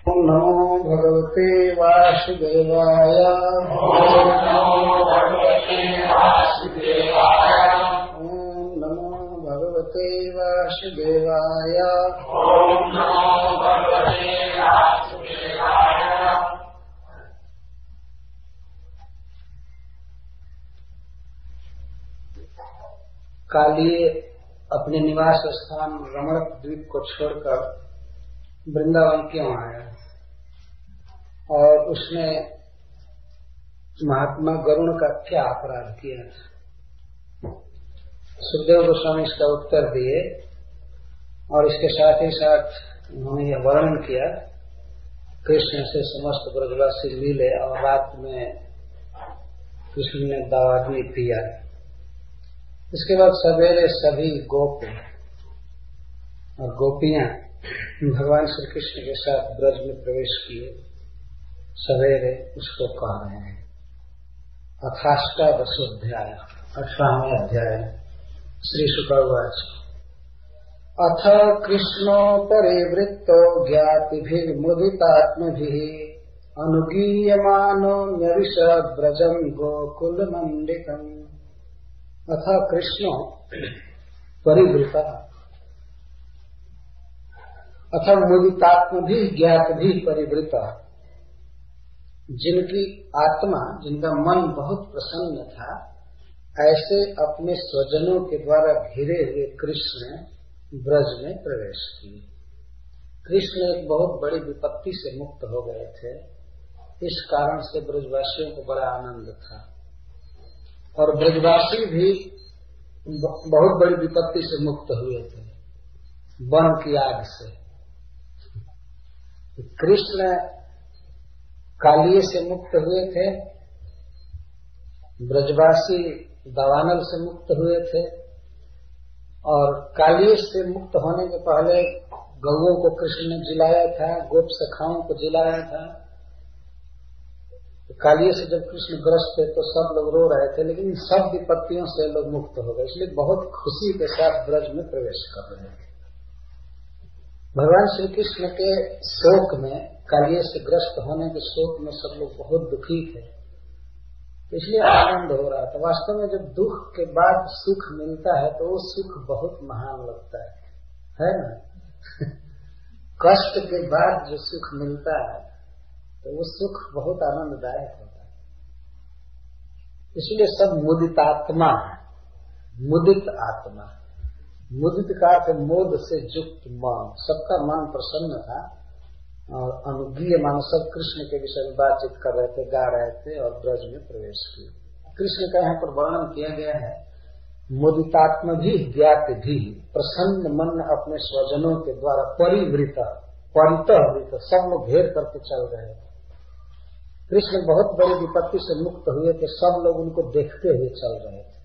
ओम नमो भगवते वासुदेवाय। ओम नमो भगवते वासुदेवाय। ओम नमो भगवते वासुदेवाय। ओम नमो भगवते वासुदेवाय। कालिए अपने निवास स्थान रमणक द्वीप को छोड़कर वृंदावन क्यों आया और उसने महात्मा गरुण का क्या अपराध किया? सुखदेव गोस्वामी इसका उत्तर दिए और इसके साथ ही साथ उन्होंने यह वर्णन किया कृष्ण से समस्त ब्रजवासी मिले और रात में कृष्ण ने दावाग्नि पिया। इसके बाद सवेरे सभी गोप और गोपियां भगवान श्री कृष्ण के साथ ब्रज में प्रवेश किए। सवेरे उसको कह रहे हैं। अथाष्टादशोऽध्याय 18वें अध्याय श्री शुकवाच। अथ कृष्णो परिवृत्तो ज्ञातिभिर्मुदितात्मभिः अनुगीयमानो न्यविशद ब्रजं गोकुलमण्डितम्। अथ कृष्णो परिवृतः अथ मुदितात्म भी ज्ञात भी परिवृत। जिनकी आत्मा जिनका मन बहुत प्रसन्न था ऐसे अपने स्वजनों के द्वारा घिरे हुए कृष्ण ब्रज में प्रवेश किए। कृष्ण एक बहुत बड़ी विपत्ति से मुक्त हो गए थे। इस कारण से ब्रजवासियों को बड़ा आनंद था और ब्रजवासी भी बहुत बड़ी विपत्ति से मुक्त हुए थे, वन की आग से। कृष्ण कालिए से मुक्त हुए थे, ब्रजवासी दावानल से मुक्त हुए थे और कालिए से मुक्त होने के पहले गौओं को कृष्ण ने जिलाया था, गोप सखाओं को जिलाया था। कालिए से जब कृष्ण ग्रस्त थे तो सब लोग रो रहे थे, लेकिन सब विपत्तियों से लोग मुक्त हो गए, इसलिए बहुत खुशी के साथ ब्रज में प्रवेश कर रहे थे। भगवान श्री कृष्ण के शोक में, कालिए से ग्रस्त होने के शोक में सब लोग बहुत दुखी थे, इसलिए आनंद हो रहा था। वास्तव में जब दुख के बाद सुख मिलता है तो वो सुख बहुत महान लगता है ना? कष्ट के बाद जो सुख मिलता है तो वो सुख बहुत आनंददायक होता है। इसलिए सब मुदितात्मा है, मुदित आत्मा। मुदित का अर्थ मोद से युक्त मन, सबका मन प्रसन्न था और अनुगीय मान सब कृष्ण के विषय में बातचीत कर रहे थे, गा रहे थे और ब्रज में प्रवेश किए। कृष्ण का यहाँ पर वर्णन किया गया है। मुदितात्म भी ज्ञात भी, प्रसन्न मन अपने स्वजनों के द्वारा परिवृत परितः, सब लोग घेर करके चल रहे थे। कृष्ण बहुत बड़ी विपत्ति से मुक्त हुए थे, सब लोग उनको देखते हुए चल रहे थे।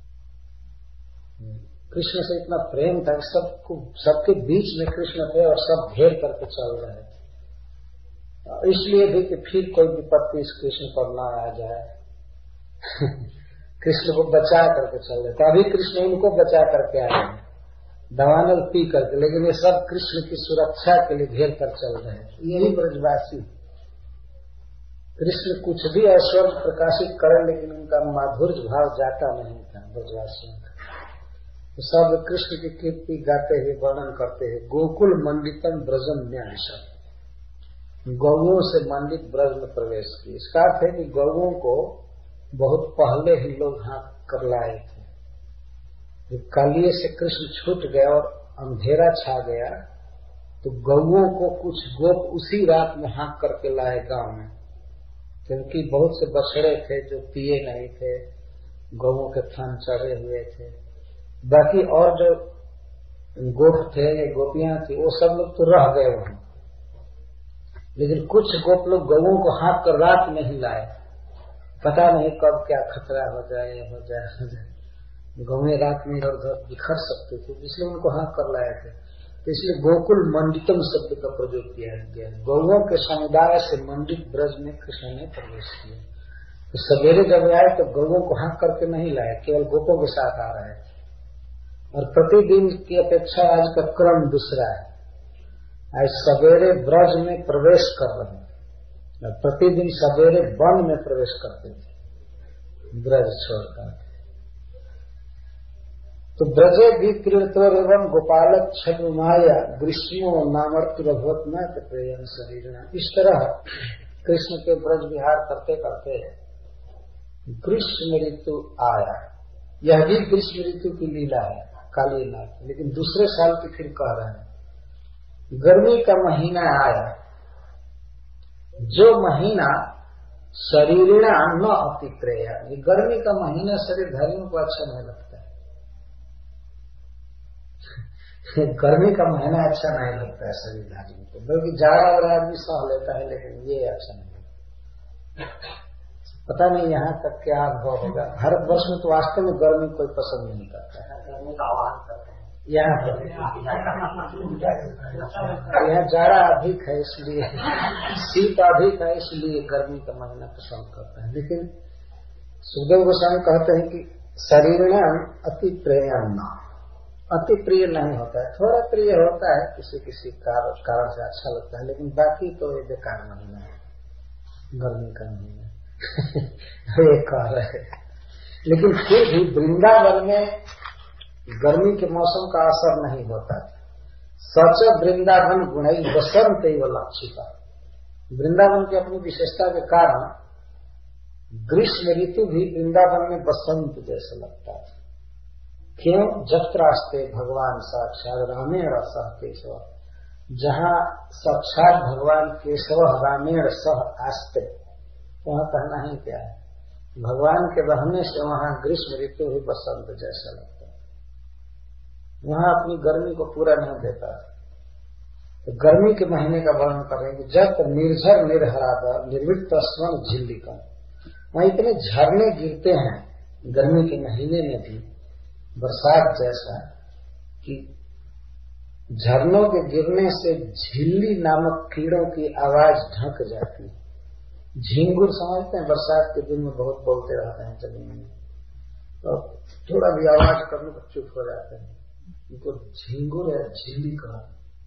कृष्ण से इतना प्रेम था, सबके बीच में कृष्ण थे और सब घेर करके चल रहे थे। इसलिए भी कि फिर कोई विपत्ति इस कृष्ण पर न आ जाए कृष्ण को बचा करके चल रहे थे। अभी कृष्ण उनको बचा करके आए हैं, दवानल पी करके, लेकिन ये सब कृष्ण की सुरक्षा के लिए घेर कर चल रहे हैं। यही ब्रजवासी। कृष्ण कुछ भी ऐश्वर्य प्रकाशित करे लेकिन उनका माधुर्य भाव जाता नहीं था ब्रजवासियों का। तो सब कृष्ण की कीर्ति गाते हुए वर्णन करते हैं। गोकुल मंडितम ब्रजम न्यासम, गौओं से मंडित ब्रज में प्रवेश किए। इसका अर्थ है कि गौओं को बहुत पहले ही लोग हाँक कर लाए थे। जब कालिए से कृष्ण छूट गया और अंधेरा छा गया तो गौओं को कुछ गोप उसी रात में हाँक करके लाए गांव में, क्योंकि बहुत से बछड़े थे जो पिए नहीं थे, गौओं के थन चढ़े हुए थे। बाकी और जो गोप थे या गोपियां थी वो सब लोग तो रह गए वहीं, लेकिन कुछ गोप लोग गौओं को हाँक कर रात में ही लाए। पता नहीं कब क्या खतरा हो जाए, गौएं रात में इधर उधर बिखर सकते थे, इसलिए उनको हाँक कर लाए थे। तो इसलिए गोकुल मंडितम शब्द का प्रयोग किया गया। गौओं के समुदाय से मंडित ब्रज में कृष्ण ने प्रवेश किया। तो सवेरे जब आए तो गौओं को हाँक करके नहीं लाए, केवल गोपों के साथ आ रहे थे। और प्रतिदिन की अपेक्षा आज का क्रम दूसरा है। आज सवेरे ब्रज में प्रवेश कर रहे हैं, प्रतिदिन सवेरे वन में प्रवेश करते थे ब्रज छोड़कर। तो ब्रजे भी क्रीड़तोर एवं गोपालक छद्म माया ग्रीष्मो नामर्तुरभवत न प्रेयन शरीर। इस तरह कृष्ण के ब्रज विहार करते करते ग्रीष्म ऋतु आया। यह भी ग्रीष्म ऋतु की लीला है कालीनाथ, लेकिन दूसरे साल की फिर कह रहे हैं। गर्मी का महीना आया, जो महीना शरीरिणा न अति प्रेय। ये गर्मी का महीना शरीरधारियों को अच्छा नहीं लगता है। गर्मी का महीना अच्छा नहीं लगता है शरीरधारियों को, बल्कि जाड़ा और आदमी सह लेता है, लेकिन ये अच्छा नहीं लगता। पता नहीं यहाँ तक क्या अनुभव होगा। भारतवर्ष में तो वास्तव में गर्मी कोई पसंद नहीं करता है। गर्मी का आह्वान करते हैं यहाँ जाड़ा अधिक है, इसलिए शीत अधिक है, इसलिए गर्मी का महीना पसंद करते हैं। लेकिन सुखदेव गोस्वामी कहते हैं कि शरीर अति प्रेयण, अति प्रिय नहीं होता है, थोड़ा प्रिय होता है, किसी किसी कारण से अच्छा लगता है, लेकिन बाकी तो ये बेकार महीना है गर्मी का महीना। ये कह रहे हैं। लेकिन फिर भी वृंदावन में गर्मी के मौसम का असर नहीं होता था। सच वृंदावन गुणई बसंत एवं लक्षिता। वृंदावन की अपनी विशेषता के कारण ग्रीष्म ऋतु भी वृंदावन में बसंत जैसा लगता था। क्यों? जत्रास्ते भगवान साक्षात रामेण सह केशव। जहाँ साक्षात भगवान केशव रामेण सह आस्ते, वहाँ कहना ही क्या है, भगवान के रहने से वहाँ ग्रीष्म ऋतु भी बसंत जैसा लगता है। वहाँ अपनी गर्मी को पूरा नहीं देता। तो गर्मी के महीने का वर्णन कर रहे हैं कि जब निर्झर निर्हराद निर्वृत्त स्वर्ण झिल्लिका, वहाँ इतने झरने गिरते हैं गर्मी के महीने में भी बरसात जैसा, कि झरनों के गिरने से झिल्ली नामक कीड़ों की आवाज ढक जाती है। झिंगुर समझते हैं, बरसात के दिन में बहुत बोलते रहते हैं जमीन में, तो थोड़ा भी आवाज करने पर चुप हो जाते हैं, उनको झिंगुर या झिल्ली कहा।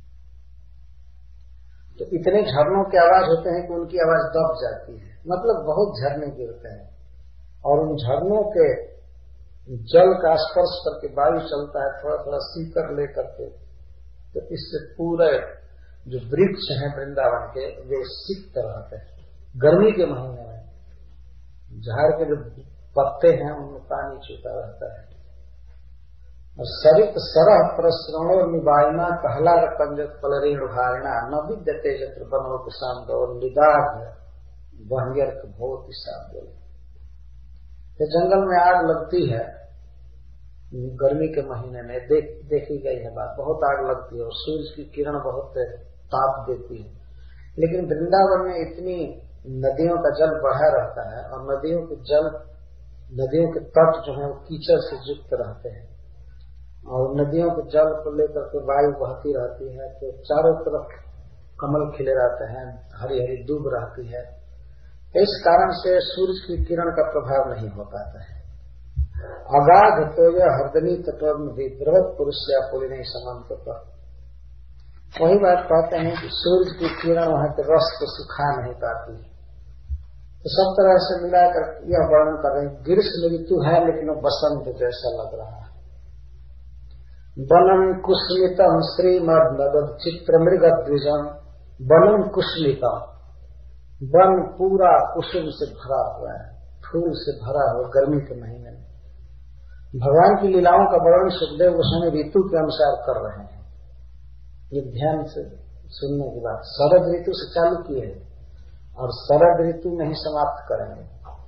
तो इतने झरनों की आवाज होते हैं कि उनकी आवाज दब जाती है, मतलब बहुत झरने गिरते हैं, और उन झरनों के जल का स्पर्श करके वायु चलता है थोड़ा थोड़ा सीकर लेकर के, तो इससे पूरे जो वृक्ष हैं वृंदावन के वे सिक्त रहते हैं। गर्मी के महीने में झाड़ के जो पत्ते हैं उनमें पानी छूटा रहता है। और सरित सरह प्रश्रणो निवायना कहला कंजत पलरेण भारणा न विद्यते जत्र बनो किसान और निदाघ बहंगर्क बहुत बोले। ये जंगल में आग लगती है गर्मी के महीने में, देखी गई है बात, बहुत आग लगती है और सूर्य की किरण बहुत ताप देती है। लेकिन वृंदावन में इतनी नदियों का जल बढ़ा रहता है और नदियों के तट जो है वो कीचड़ से युक्त रहते हैं, और नदियों के जल को लेकर के वायु बहती रहती है, तो चारों तरफ कमल खिले रहते हैं, हरी हरी दूब रहती है। इस कारण से सूर्य की किरण का प्रभाव नहीं हो पाता है। अगाध तो यह हरदनी तत्व भी बृहद पुरुष या पुरी नहीं समांत पर वही बात पाते हैं कि सूर्य की किरण वहां के रस को सुखा नहीं पाती। तो सब तरह से मिलाकर यह वर्णन कर रहे हैं, ग्रीष्म ऋतु है लेकिन वो बसंत जैसा लग रहा है। वनम कुसमितम श्रीमद नगद चित्र मृग द्विजम वनम कुसमितम, वन पूरा कुसुम से भरा हुआ है, फूल से भरा हुआ गर्मी के महीने में। भगवान की लीलाओं का वर्णन सुखदेव गोस्वामी ऋतु के अनुसार कर रहे हैं। ये ध्यान से सुनने की बात, शरद ऋतु से चालू किए हैं और शरद ऋतु में ही समाप्त करेंगे।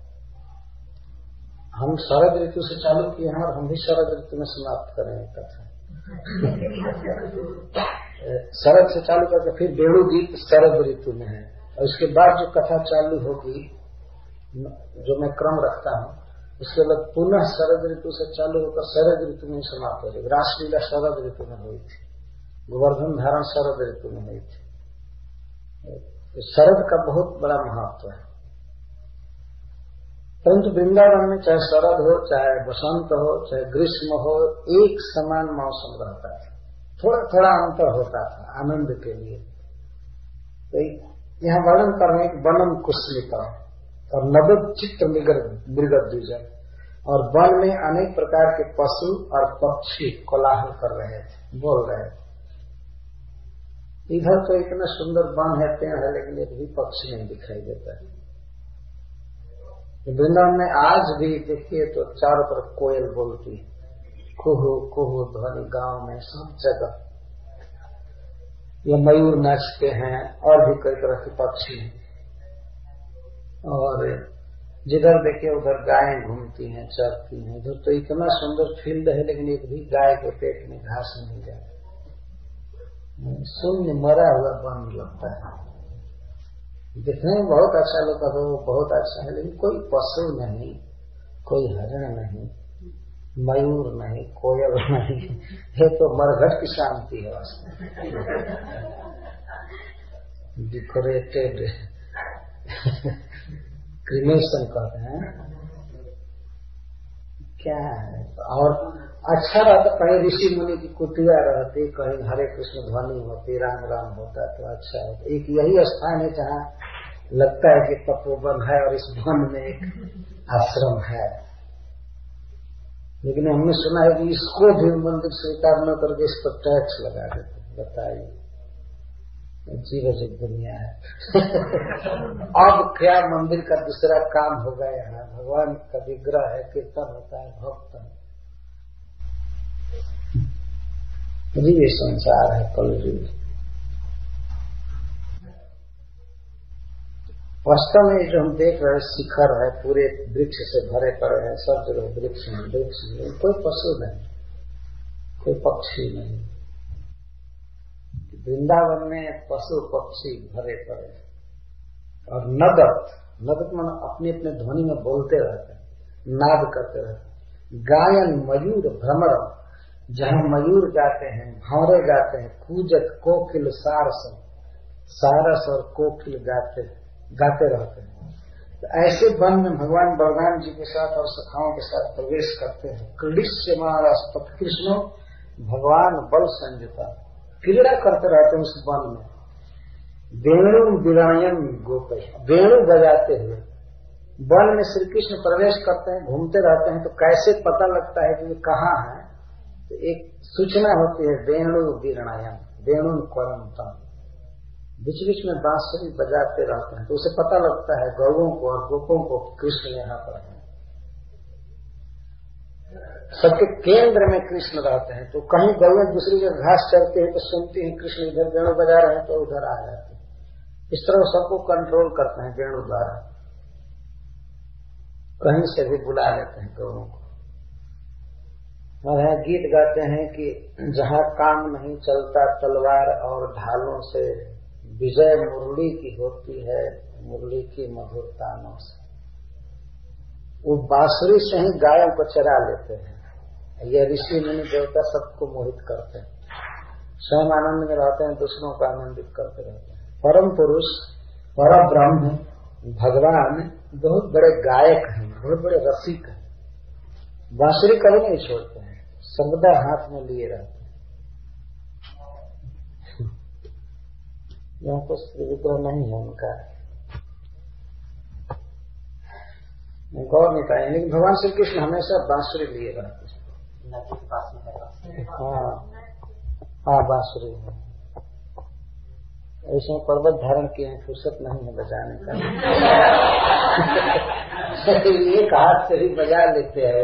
हम शरद ऋतु से चालू किए हैं और हम भी शरद ऋतु में समाप्त करेंगे कथा। शरद से चालू करके फिर वेणु गीत शरद ऋतु में है, और उसके बाद जो कथा चालू होगी, जो मैं क्रम रखता हूँ, उसके बाद पुनः शरद ऋतु से चालू होकर शरद ऋतु में समाप्त हो जाएगी। रासलीला शरद ऋतु में हुई थी, गोवर्धन धारण शरद ऋतु में हुई थी। तो शरद का बहुत बड़ा महत्व है। परंतु वृंदावन में चाहे शरद हो, चाहे बसंत हो, चाहे ग्रीष्म हो, एक समान मौसम रहता था, थोड़ा थोड़ा अंतर होता था आनंद के लिए। यहाँ वर्णन कर रहे हैं वनम कुस्मिता और नवद चित्र मृगद्विज, और वन में अनेक प्रकार के पशु और पक्षी कोलाहल कर रहे थे, बोल रहे थे। इधर तो इतना सुंदर वन है, पेड़ है, लेकिन एक भी पक्षी नहीं दिखाई देता है। वृंदावन में आज भी देखिए तो चारों तरफ कोयल बोलती है, कुहू कुहू ध्वनि, गांव में सब जगह। ये मयूर नाचते हैं और भी कई तरह के पक्षी हैं, और जिधर देखिए उधर गायें घूमती हैं, चरती हैं। इधर तो इतना सुंदर फील्ड है, लेकिन एक भी गाय के पेट में घास नहीं जाती, शून्य मरा हुआ वन लगता है। दिखने में बहुत अच्छा लगता है, वो बहुत अच्छा है, लेकिन कोई पशु नहीं, कोई हरण नहीं, मयूर नहीं, कोयल नहीं, ये तो मरघट की शांति है वास्तव। डिकोरेटेड क्रिमेशन कहते हैं, क्या है। और अच्छा रहता, कहीं ऋषि मुनि की कुटिया रहती, कहीं हरे कृष्ण ध्वनि होती, राम राम होता तो अच्छा होता। एक यही स्थान है जहाँ लगता है कि तपोवन है और इस वन में एक आश्रम है। लेकिन हमने सुना है कि इसको भी मंदिर स्वीकार न करके इस पर टैक्स लगा देते। बताइए, जीव जग दुनिया है। अब क्या मंदिर का दूसरा काम होगा यहाँ, भगवान का विग्रह है, कीर्तन होता है, भक्त है, ये संसार है कलयुग। वास्तव में जो हम देख रहे हैं शिखर है, पूरे वृक्ष से भरे पड़े हैं, सब जगह वृक्ष में, कोई पशु नहीं, कोई पक्षी नहीं। वृंदावन में पशु पक्षी भरे पड़े हैं। और नदत मन अपने अपने ध्वनि में बोलते रहते हैं, नाद करते रहते हैं। गायन मयूर भ्रमर, जहाँ मयूर गाते हैं, भंवरे गाते हैं, कूजक कोकिल सारस और कोकिल गाते रहते हैं। तो ऐसे वन में भगवान बलराम जी के साथ और सखाओं के साथ प्रवेश करते हैं। क्रीडिष्यमानस्तत् कृष्णो भगवान बल संयुता, क्रीड़ा करते रहते हैं उस वन में। वेणु विरायन गोपय, वेणु बजाते हुए वन में श्री कृष्ण प्रवेश करते हैं, घूमते रहते हैं। तो कैसे पता लगता है कि वे कहाँ है? तो एक सूचना होती है, वेणु विरायन, वेणु करंतम, बीच बीच में बांसुरी बजाते रहते हैं। तो उसे पता लगता है गौओं को और गोपों को कृष्ण यहाँ पर है। सबके केंद्र में कृष्ण रहते हैं। तो कहीं गौएं दूसरी जगह घास चरते हैं तो सुनती हैं कृष्ण इधर वेणु बजा रहे हैं, तो उधर आ जाते हैं। इस तरह सबको कंट्रोल करते हैं वेणु द्वारा, कहीं से भी बुला लेते हैं गौओं को। और गीत गाते हैं कि जहाँ काम नहीं चलता तलवार और ढालों से, विजय मुरली की होती है, मुरली की मधुर तानों से। वो बांसुरी से ही गायों को चरा लेते हैं। ये ऋषि मुनि देवता सबको मोहित करते हैं, स्वयं आनंद में रहते हैं, दूसरों को आनंदित करते रहते हैं। परम पुरुष परम ब्रह्म भगवान बहुत बड़े गायक हैं, बहुत बड़े रसिक हैं। बांसुरी कभी नहीं छोड़ते हैं, सर्वदा हाथ में लिए रहते हैं। यहाँ कुछ विग्रह नहीं है उनका, गौर नहीं पाए, लेकिन भगवान श्री कृष्ण हमेशा बांसुरी लिए रहते हैं। नदी के पास में है। हाँ बांसुरी है। ऐसे पर्वत धारण किए हैं, फुर्सत नहीं है बजाने का। एक हाथ से ही बजा लेते हैं।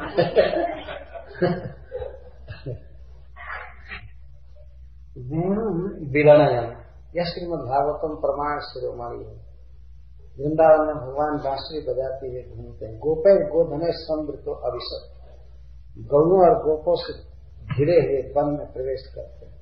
विरणयन, यह श्रीमद् भागवतम प्रमाण शिरोमणि है। वृंदावन में भगवान बांसुरी बजाते हुए घूमते हैं। गोपे गोधने समृतो अभिषेक, गौओं और गोपों से घिरे हुए वन में प्रवेश करते हैं।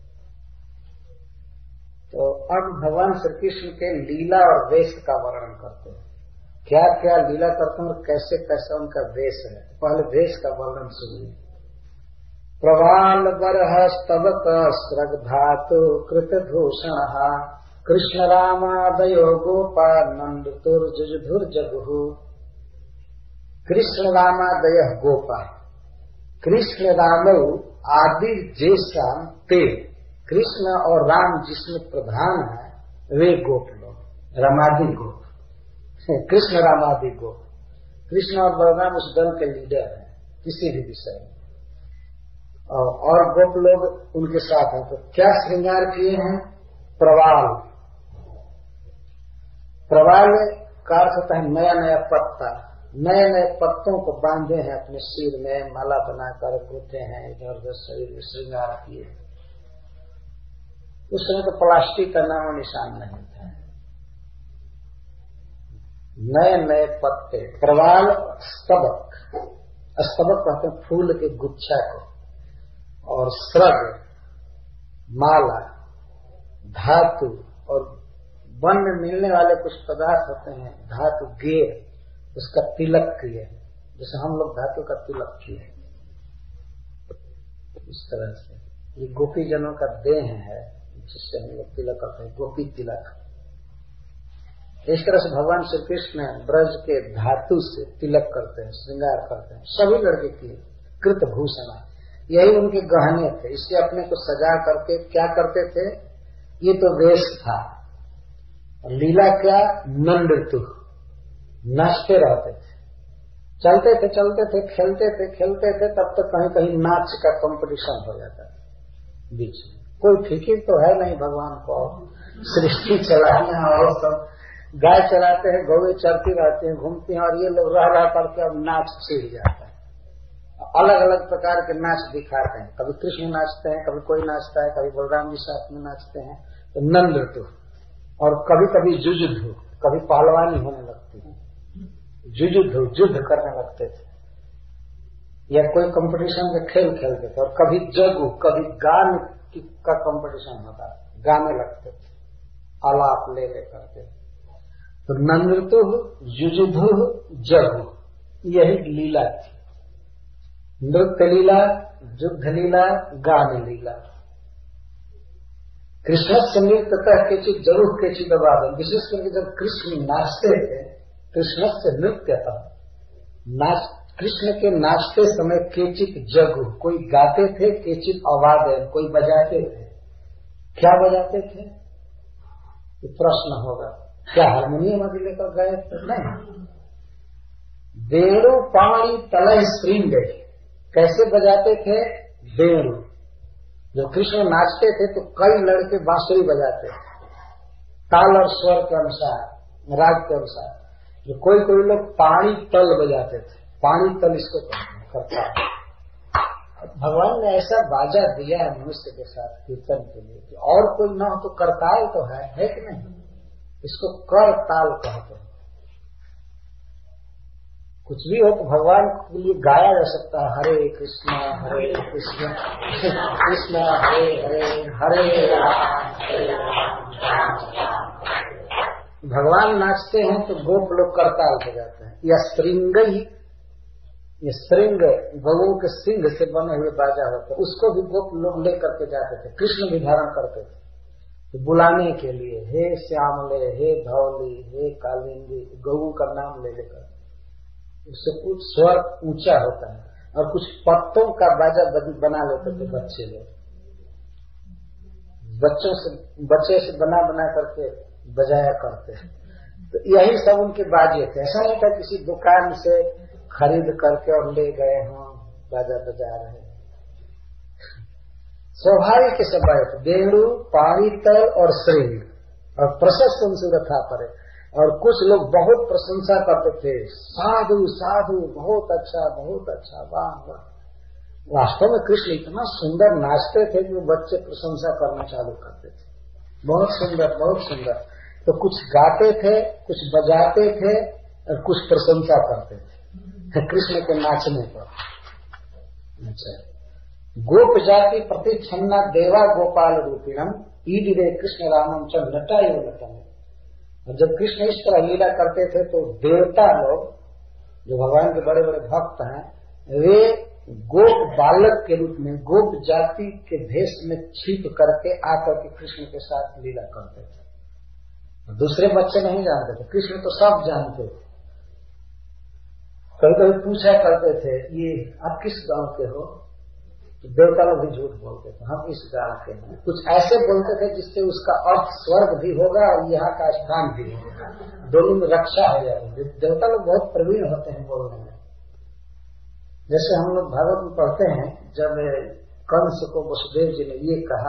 तो अब भगवान श्री कृष्ण के लीला और वेश का वर्णन करते हैं, क्या क्या लीला करते हैं और कैसे कैसे उनका वेश है। पहले वेश का वर्णन सुनिए। प्रवाल बरह स्तवक स्रग धातु कृत भूषण कृष्ण रामादयो गोपा नंद तुर्जुधुर जगु। कृष्ण रामादय गोपा, कृष्ण राम आदि जैसा ते, कृष्ण और राम जिसमें प्रधान है वे गोप लोग। रामादि गोप, कृष्ण रामादि गोप। कृष्ण और बलराम उस दल के लीडर हैं किसी भी विषय में, और गोप लोग उनके साथ हैं। तो क्या श्रृंगार किए हैं? प्रवाल। प्रवाल का अर्थ होता है नया नया पत्ता, नए नए पत्तों को बांधे हैं अपने सिर में, माला बनाकर गूंथे हैं, इधर उधर शरीर में श्रृंगार किए। उस समय तो प्लास्टिक का नाम निशान नहीं था। नए नए पत्ते, प्रवाल, स्तबक। स्तबक कहते हैं फूल के गुच्छा को, और स्रग, माला, धातु, और वन में मिलने वाले कुछ पदार्थ होते हैं धातु, गेर, उसका तिलक किए, जैसे हम लोग धातु का तिलक किए। इस तरह से ये गोपी जनों का देह है जिससे हम लोग तिलक करते हैं, गोपी तिलक। इस तरह से भगवान श्री कृष्ण ब्रज के धातु से तिलक करते हैं, श्रृंगार करते हैं। सभी लड़के किए कृत भूषण, यही उनके गहने थे। इससे अपने को सजा करके क्या करते थे? ये तो वेश था। लीला क्या? नृत्य, नाचते रहते थे, चलते थे, खेलते थे, तब तक कहीं कहीं नाच का कंपटीशन हो जाता है बीच में। कोई फिक्र तो है नहीं भगवान को, सृष्टि चलाना, और सब गाय चलाते हैं, गौएं चरती रहती हैं, घूमती हैं, और ये लोग रह करके अब नाच छिड़ जाता है। अलग अलग प्रकार के नाच दिखाते हैं, कभी कृष्ण नाचते हैं, कभी कोई नाचता है, कभी बलराम जी साथ में नाचते हैं, तो नृत्य। और कभी कभी जुजुद्ध, कभी पहलवानी होने लगती है, जुजुद्ध, युद्ध करने लगते थे, या कोई कंपटीशन में खेल खेलते थे। और कभी जगू, कभी गान का कंपटीशन होता, गाने लगते थे, आलाप ले करते थे। तो नृत्य, युजुद्ध, जगू, यही लीला थी। नृत्य लीला, युद्ध लीला, गान लीला। कृष्ण से नृत्य के चीज जरूर के चीज दबाव। विशेष करके जब कृष्ण नाचते थे, कृष्ण से नृत्य था, कृष्ण के नाचते समय केचित जगु, कोई गाते थे, केचित आवाज, कोई बजाते थे। क्या बजाते थे? ये प्रश्न होगा, क्या हारमोनियम अभी लेकर गए थे? नहीं। वेणु पाणी तलय श्रृंग, कैसे बजाते थे? वेणु। जो कृष्ण नाचते थे तो कई लड़के बांसुरी बजाते थे, ताल और स्वर के अनुसार, राग के अनुसार। जो कोई लोग पाणी तल बजाते थे, पाणी तल इसको करता है। भगवान ने ऐसा बाजा दिया है मनुष्य के साथ कीर्तन के लिए कि और कोई ना हो तो करताल तो है कि नहीं? इसको कर ताल कहते हैं। कुछ भी हो तो भगवान के लिए गाया जा सकता है, हरे कृष्णा कृष्ण हरे हरे, हरे राम। भगवान नाचते हैं तो गोप लोग करताल हो जाते हैं, या श्रृंग ही, ये श्रृंग गौओं के सिंह से बने हुए बाजा होते हैं, उसको भी गोप लोग लेकर के जाते थे। कृष्ण भी धारण करते थे तो बुलाने के लिए, हे श्यामले, हे धौली, हे कालिंदी, गौओं का नाम ले लेकर। उससे कुछ स्वर ऊंचा होता है, और कुछ पत्तों का बाजा बना लेते थे बच्चे लोग, बच्चे से बना करके बजाया करते हैं। तो यही सब उनके बाजे थे। ऐसा नहीं था किसी दुकान से खरीद करके और ले गए हों बाजा बजा रहे। स्वाभाविक के सब बाजे थे, वेणु, पाणितल और श्रृंग, और प्रशस्त उनसे रथा पड़े। और कुछ लोग बहुत प्रशंसा करते थे, साधु साधु, बहुत अच्छा, वाह वाह। वास्तव में कृष्ण इतना सुंदर नाचते थे कि बच्चे प्रशंसा करना चालू करते थे, बहुत सुंदर, बहुत सुंदर। तो कुछ गाते थे, कुछ बजाते थे, और कुछ प्रशंसा करते थे कृष्ण के नाचने पर। अच्छा, गोप जाति प्रति छन्ना देवा गोपाल रूपिणम ईदिरे कृष्ण रामम च नटा एवं नटम। और जब कृष्ण इस तरह लीला करते थे तो देवता लोग, जो भगवान के बड़े बड़े भक्त हैं, वे गोप बालक के रूप में, गोप जाति के भेष में छिप करके आकर के कृष्ण के साथ लीला करते थे। दूसरे बच्चे नहीं जानते थे, कृष्ण तो सब जानते थे। कभी कभी पूछा करते थे, ये आप किस गांव के हो? तो देवता लोग भी झूठ बोलते थे, हम इस गांव के हैं, कुछ ऐसे बोलते थे जिससे उसका अर्थ स्वर्ग भी होगा और यहाँ का स्थान भी होगा, दोनों में रक्षा हो जाएगी। देवता लोग बहुत प्रवीण होते हैं बोलने में। जैसे हम लोग भागवत में पढ़ते हैं, जब कंस को वसुदेव जी ने ये कहा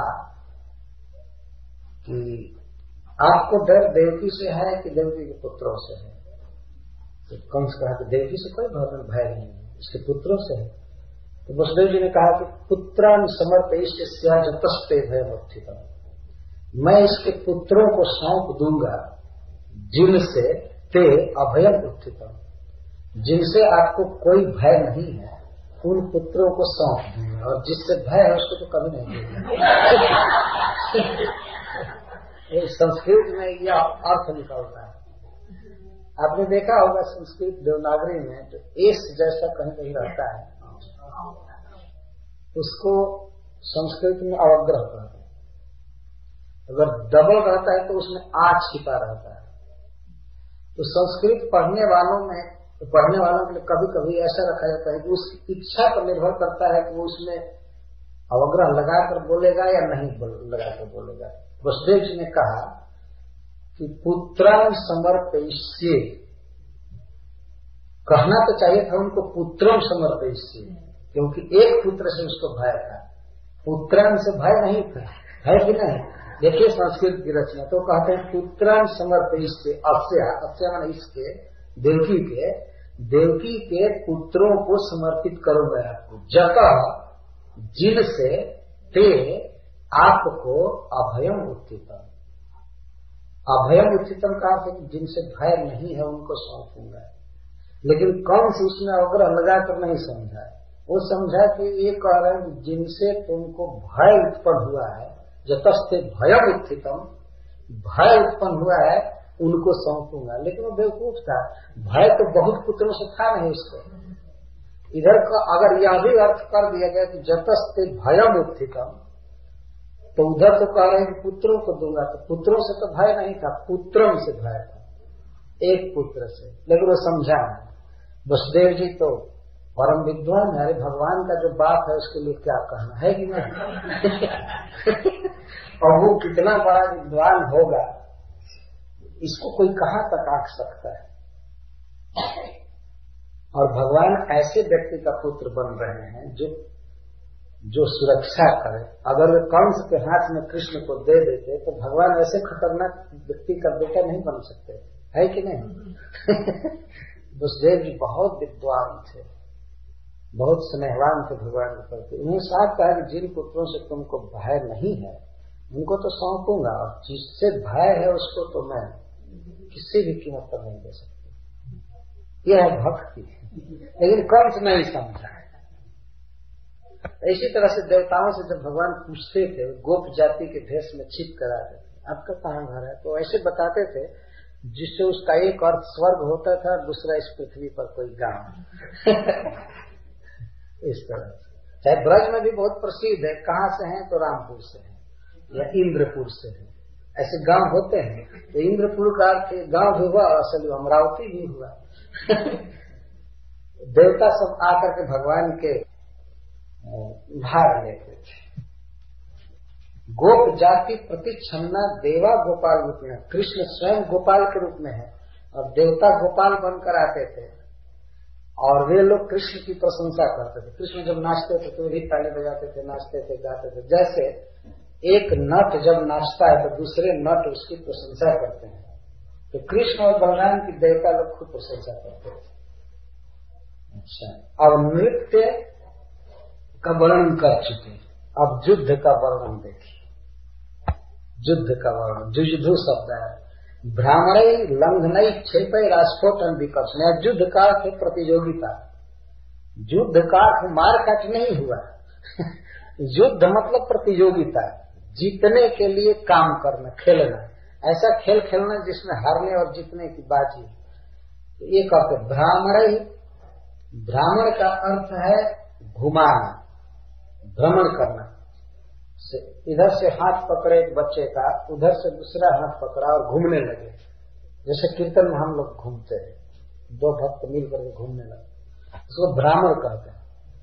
कि आपको डर देवकी से है कि देवकी के पुत्रों से है, तो कंस कहा कि देवकी से कोई भय नहीं है, इसके पुत्रों से है। तो वसुदेव जी ने कहा कि पुत्रान समर्पयिष्य जतस्ते भयमुत्थितम्, मैं इसके पुत्रों को सौंप दूंगा जिनसे ते अभयम उत्थितम्, जिनसे आपको कोई भय नहीं है उन पुत्रों को सौंप दूंगा, और जिससे भय है उसको तो कभी नहीं दूंगा। संस्कृत में यह अर्थ निकलता है। आपने देखा होगा संस्कृत देवनागरी में जो एस जैसा कहीं कहीं रहता है उसको संस्कृत में अवग्रह कहते हैं, अगर डबल रहता है तो उसमें आ छिपा रहता है। तो संस्कृत पढ़ने वालों के लिए कभी कभी ऐसा रखा जाता है कि उसकी इच्छा पर निर्भर करता है कि वो उसमें अवग्रह लगाकर बोलेगा या नहीं लगाकर बोलेगा। वसुदेव जी ने कहा कि पुत्रान समर्पयिष्ये, कहना तो चाहिए था उनको पुत्रम समर्पयिष्ये, क्योंकि एक पुत्र से उसको भय था, पुत्रान से भय नहीं था, है कि नहीं। देखिए संस्कृत की रचना तो कहते हैं पुत्रान समर्पयिष्ये, अस्य माने इसके देवकी के पुत्रों को समर्पित करूंगा आपको, जतः जिनसे ते आपको अभयम उत्थितम। अभयम उत्थितम का अर्थ है जिनसे भय नहीं है उनको सौंपूंगा। लेकिन कौन से उसमें अवग्रह लगाकर नहीं समझा, वो समझा कि ये कह रहे हैं जिनसे तुमको भय उत्पन्न हुआ है, जतस्ते भयम उत्थितम, भय उत्पन्न हुआ है उनको सौंपूंगा। लेकिन वो बेवकूफ था, भय तो बहुत पुत्रों से था नहीं उसको। इधर का अगर यह भी अर्थ कर दिया गया कि जतस्ते भयम उत्थितम, तो उधर तो कह रहे हैं कि पुत्रों को दूंगा, तो पुत्रों से तो भय नहीं था, पुत्रम से भय था, एक पुत्र से। लेकिन वो समझा नहीं। वसुदेव जी तो परम विद्वान है, अरे भगवान का जो बाप है उसके लिए क्या कहना है कि नहीं। और वो कितना बड़ा विद्वान होगा इसको कोई कहां तक आंक सकता है। और भगवान ऐसे व्यक्ति का पुत्र बन रहे हैं जो सुरक्षा करे। अगर वे कंस के हाथ में कृष्ण को दे देते तो भगवान ऐसे खतरनाक व्यक्ति का बेटा नहीं बन सकते, है कि नहीं। वसुदेव जी बहुत विद्वान थे, बहुत स्नेहवान थे भगवान के प्रति। उन्हें साफ कहा कि जिन पुत्रों से तुमको भय नहीं है उनको तो सौंपूंगा, और जिससे भय है उसको तो मैं किसी भी कीमत पर नहीं दे सकती। यह है भक्ति। लेकिन कंस नहीं समझा। इसी तरह से देवताओं से जब भगवान पूछते थे, गोप जाति के भेष में छिप कर आते थे, आपका कहाँ घर है, तो ऐसे बताते थे जिससे उसका एक अर्थ स्वर्ग होता था, दूसरा इस पृथ्वी पर कोई गांव। इस तरह से चाहे ब्रज में भी बहुत प्रसिद्ध है, कहाँ से हैं तो रामपुर से है या इंद्रपुर से है, ऐसे गांव होते हैं। तो इंद्रपुर का अर्थ गांव भी हुआ, असल अमरावती भी हुआ। देवता सब आकर के भगवान के भाग लेते थे। गोप जाति प्रतिच्छन्ना देवा गोपाल रूप में, कृष्ण स्वयं गोपाल के रूप में है और देवता गोपाल बनकर आते थे, और वे लोग कृष्ण की प्रशंसा करते थे। कृष्ण जब नाचते थे तो भी ताली बजाते थे, नाचते थे, गाते थे। जैसे एक नट जब नाचता है तो दूसरे नट उसकी प्रशंसा करते हैं, तो कृष्ण और बलराम की देवता लोग खुद प्रशंसा करते थे। अच्छा, अब नृत्य का वर्णन कर चुके, अब युद्ध का वर्णन देखिए। युद्ध का वर्णन, जुजुधु शब्द है, भ्रामणई लंघनई क्षेपई रास्फोटन विकर्षण। युद्ध का अर्थ प्रतियोगिता, युद्ध का अर्थ मारकाट नहीं हुआ। युद्ध मतलब प्रतियोगिता, जीतने के लिए काम करना, खेलना, ऐसा खेल खेलना जिसमें हारने और जीतने की बाजी। तो ये कहते भ्रामणई, भ्रामण का अर्थ है घुमाना, भ्रमण करना। इधर से हाथ पकड़े एक बच्चे का, उधर से दूसरा हाथ पकड़ा और घूमने लगे, जैसे कीर्तन में हम लोग घूमते हैं, दो भक्त मिल करके घूमने लगे, उसको भ्रामण कहते हैं।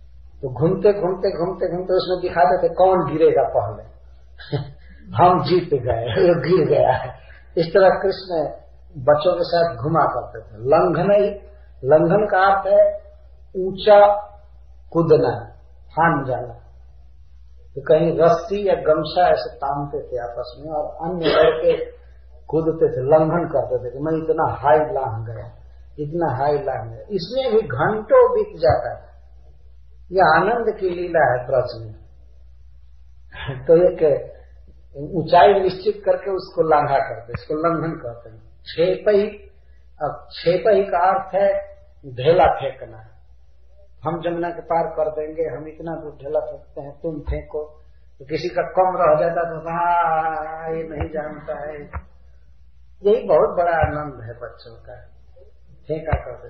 तो घूमते घूमते घूमते घूमते उसमें दिखाते थे कौन गिरेगा पहले हम जीत गए, वो गिर गया है। इस तरह कृष्ण बच्चों के साथ घुमा करते थे। लंघन का अर्थ है ऊंचा कूदना, फान जाना। तो कहीं रस्सी या गमछा ऐसे तामते थे आपस में और अन्य लड़के कूदते थे, लंघन करते थे कि मैं इतना हाई लांघ गया, इतना हाई लांघ गया। इसमें भी घंटों बीत जाता है। यह आनंद की लीला है ब्रज में। तो एक ऊंचाई निश्चित करके उसको लांघा करते, इसको लंघन कहते हैं। छेपई, अब छेपई का अर्थ है ढेला फेंकना। हम जमुना के पार कर देंगे, हम इतना दूर ढेला फेंकते हैं, तुम फेंको। तो किसी का कम रह जाता तो ये नहीं जानता है। यही बहुत बड़ा आनंद है बच्चों का, फेंका करते।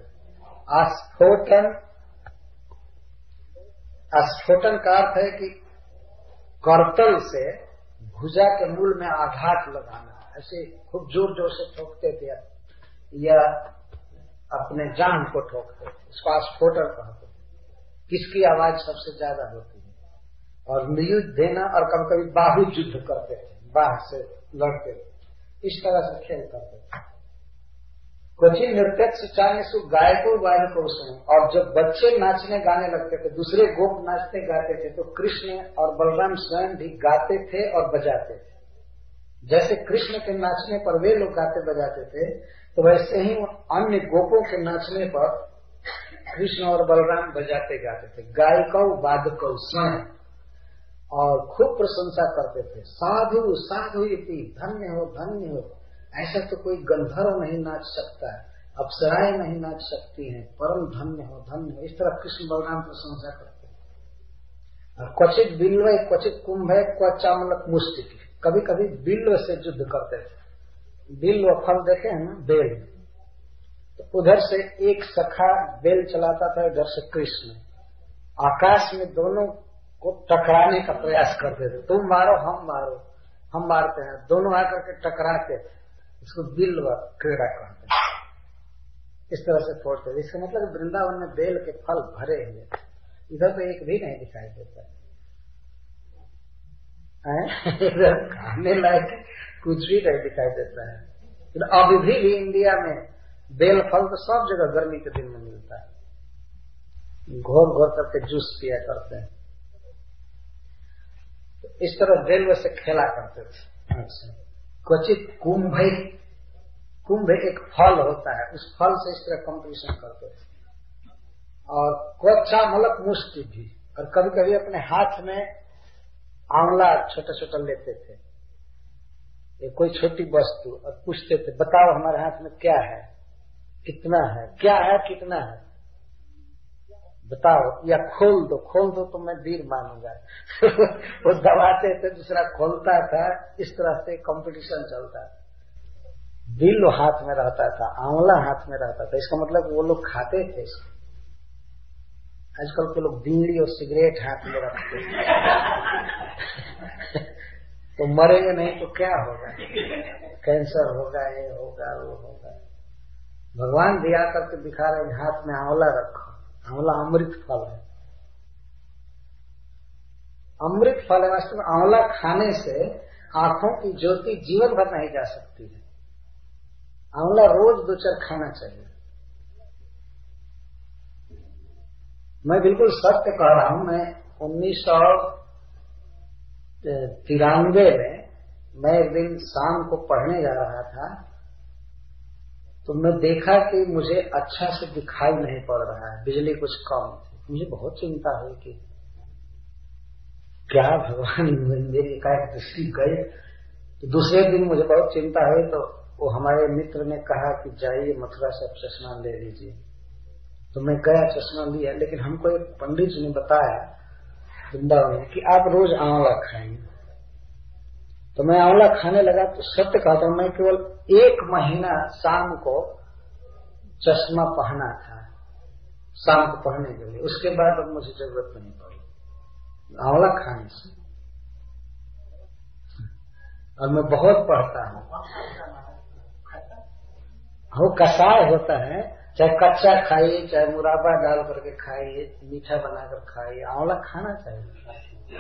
आस्फोटन का अर्थ है कि करतल से भुजा के मूल में आघात लगाना, ऐसे खूब जोर जोर से ठोकते थे या अपने जान को ठोकते थे, इसको आस्फोटन कहते। किसकी आवाज सबसे ज्यादा होती है, और नियुद्ध देना, और कभी कभी बाहु युद्ध करते थे, बाह से लड़ते थे, इस तरह से खेल करते थे। क्वचित नृत्यक्ष चान्यसु गायको वायको सुनो। और जब बच्चे नाचने गाने लगते थे, दूसरे गोप नाचते गाते थे, तो कृष्ण और बलराम स्वयं भी गाते थे और बजाते थे। जैसे कृष्ण के नाचने पर वे लोग गाते बजाते थे, तो वैसे ही अन्य गोपों के नाचने पर कृष्ण और बलराम बजाते गाते थे। गायकौ वादकौ स्वयं, और खूब प्रशंसा करते थे। साधु साधु इति, धन्य हो धन्य हो, ऐसा तो कोई गंधर्व नहीं नाच सकता है, अप्सराएं नहीं नाच सकती हैं, परम धन्य हो धन्य हो। इस तरह कृष्ण बलराम प्रशंसा करते हैं। और क्वचित बिल्व, क्वचित कुंभ है, क्वचामलक मुष्टि। कभी कभी बिल्व से युद्ध करते थे। बिल्व फल देखे हैं ना, बेल, तो उधर से एक सखा बेल चलाता था, इधर से कृष्ण आकाश में दोनों को टकराने का प्रयास करते थे। तुम मारो हम मारो, हम मारते हैं, दोनों आकर के टकराते थे। इसको बिल्व क्रीड़ा कहते हैं। इस तरह से फोड़ते थे। इसका मतलब वृंदावन में बेल के फल भरे हुए, इधर तो एक भी नहीं दिखाई देता है। इधर खाने लायक कुछ भी नहीं दिखाई देता है। अभी भी इंडिया में बेल फल तो सब जगह गर्मी के दिन में मिलता है, घोर घोर करके जूस पिया करते हैं। तो इस तरह बेल से खेला करते थे। अच्छा, क्वचित कुंभ, कुंभ एक फल होता है, उस फल से इस तरह कंपटीशन करते थे। और क्वचामलक मुष्टि भी, और कभी कभी अपने हाथ में आंवला छोटा छोटा लेते थे, ये कोई छोटी वस्तु, और पूछते थे बताओ हमारे हाथ में क्या है, कितना है, क्या है कितना है बताओ, या खोल दो तो मैं वीर मानूंगा। वो दबाते थे, दूसरा खोलता था, इस तरह से कंपटीशन चलता था। बिल्व हाथ में रहता था, आंवला हाथ में रहता था। इसका मतलब वो लोग खाते थे इसको। आजकल के लोग बीड़ी और सिगरेट हाथ में रखते तो मरेंगे नहीं तो क्या होगा, कैंसर होगा, ये होगा वो होगा। भगवान भी आकर के दिखा रहे हाथ में आंवला रखो, आंवला अमृत फल है, अमृत फल है। वास्तव में आंवला खाने से आंखों की ज्योति जीवन भर नहीं जा सकती है। आंवला रोज 2-4 खाना चाहिए। मैं बिल्कुल सत्य कह रहा हूं। मैं 1993 में मैं एक दिन शाम को पढ़ने जा रहा था, तो मैं देखा कि मुझे अच्छा से दिखाई नहीं पड़ रहा है, बिजली कुछ कम थी। मुझे बहुत चिंता हुई कि क्या भगवान मेरी एकाएक दृष्टि गई। तो दूसरे दिन मुझे बहुत चिंता हुई, तो वो हमारे मित्र ने कहा कि जाइए मथुरा से चश्मा ले लीजिए। तो मैं गया, चश्मा लिया, लेकिन हमको एक पंडित जी ने बताया वृंदावन में कि आप रोज आंवला खाएंगे। तो मैं आंवला खाने लगा। तो सत्य कहता हूं, मैं केवल 1 महीना शाम को चश्मा पहना था, शाम को पहनने के लिए। उसके बाद अब मुझे जरूरत नहीं पड़ी आंवला खाने से। और मैं बहुत पढ़ता हूं। वो कषाय होता है, चाहे कच्चा खाइए, चाहे मुराबा डाल करके खाइए, मीठा बनाकर खाइए, आंवला खाना चाहिए।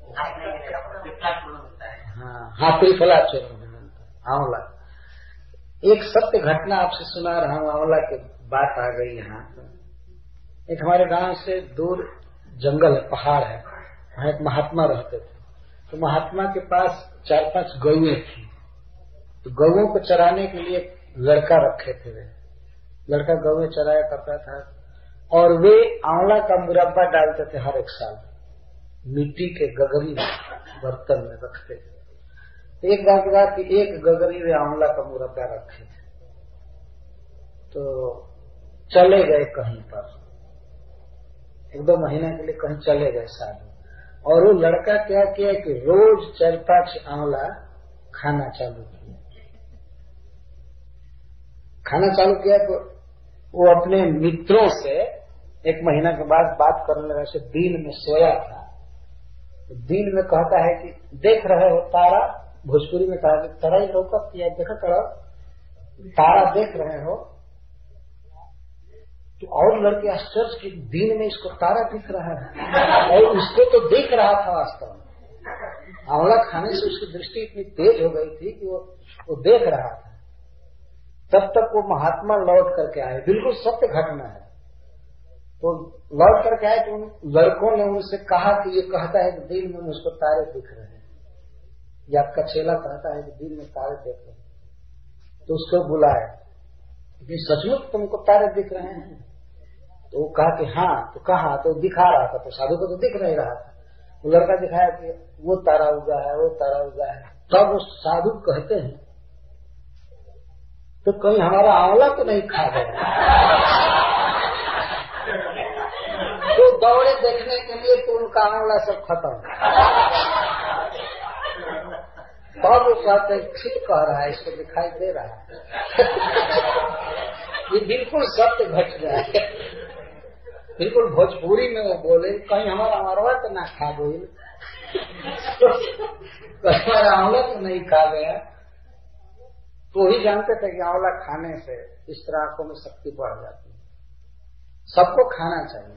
हाँ, त्रिफला चूर्ण आंवला। एक सत्य घटना आपसे सुना रहा हूँ, आंवला की बात आ गई यहाँ। एक हमारे गांव से दूर जंगल है, पहाड़ है, वहाँ एक महात्मा रहते थे। तो महात्मा के पास 4-5 गौएं थी। तो गौओं को चराने के लिए लड़का रखे थे वे। लड़का गौएं चराया करता था और वे आंवला का मुरब्बा डालते थे हर एक साल, मिट्टी के गगरी बर्तन में रखते थे। एक बात लगा कि एक गगरी वे आंवला का मुरब्बा रखे थे। तो चले गए कहीं पर, 1-2 महीने के लिए कहीं चले गए साधु, और वो लड़का क्या किया कि रोज 4-5 आंवला खाना चालू किया। तो वो अपने मित्रों से 1 महीना के बाद बात करने लगा। से दिन में सोया था, तो दिन में कहता है कि देख रहे हो तारा, भोजपुरी में कहा कि तारा ही लौकत किया, देखा करो तारा देख रहे हो। तो और लड़के आश्चर्य कि दिन में इसको तारा दिख रहा है, और उसको तो दिख रहा था वास्तव में। आंवला खाने से उसकी दृष्टि इतनी तेज हो गई थी कि वो देख रहा था। तब तक वो महात्मा लौट करके आए, बिल्कुल सत्य घटना है। तो लौट करके आए तो उन लड़कों ने उनसे कहा कि ये कहता है कि दिन में मुझको तारे दिख रहे हैं, या आपका चेला कहता है कि दिन में तारे देख रहे हैं। तो उसको बुलाए कि सचमुच तुमको तारे दिख रहे हैं? तो वो कहा कि हाँ। तो कहा? तो दिखा रहा था। तो साधु को तो दिख नहीं रहा था। वो लड़का दिखाया कि वो तारा उगा है, वो तारा उगा है। तब वो साधु कहते हैं तो कहीं हमारा आंवला तो नहीं खा गया? तो दौड़े देखने के लिए, तो उनका आंवला सब खत्म। तब वो कहते ठीक कह रहा है, इसको दिखाई दे रहा है। ये बिल्कुल सत्य घट गया है। बिल्कुल भोजपुरी में वो बोले कहीं हमारा अमरवा तो ना खा गई, हमारा आंवला तो नहीं खा गया। तो ही जानते थे कि आंवला खाने से इस तरह आंखों में शक्ति बढ़ जाती है। सबको खाना चाहिए।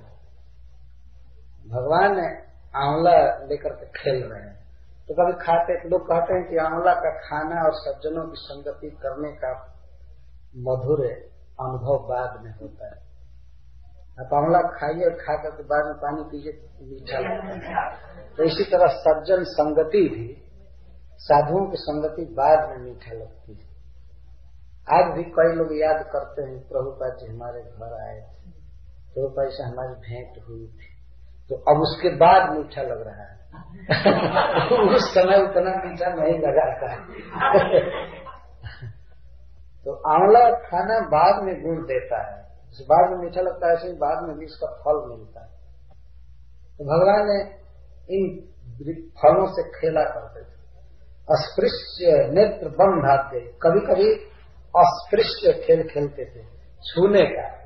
भगवान ने आंवला लेकर के खेल रहे हैं, तो कभी खाते, लोग कहते हैं कि आंवला का खाना और सज्जनों की संगति करने का मधुर अनुभव बाद में होता है। आप आंवला खाइए और खाकर के बाद में पानी पीजिए तो मीठा लगता है। तो इसी तरह सज्जन संगति भी, साधुओं की संगति बाद में मीठा लगती है। आज भी कई लोग याद करते हैं प्रभुपाद जी हमारे घर आए थे, प्रभुपाद से हमारी भेंट हुई थी, तो अब उसके बाद मीठा लग रहा है। उस समय उतना मीठा नहीं लगा था। तो आंवला खाना बाद में गुण देता है, बाद में मीठा लगता है, ऐसे ही बाद में भी इसका फल मिलता है। तो भगवान ने इन फलों से खेला करते थे। अस्पृश्य नेत्र बंधाते, कभी कभी अस्पृश्य खेल खेलते थे, छूने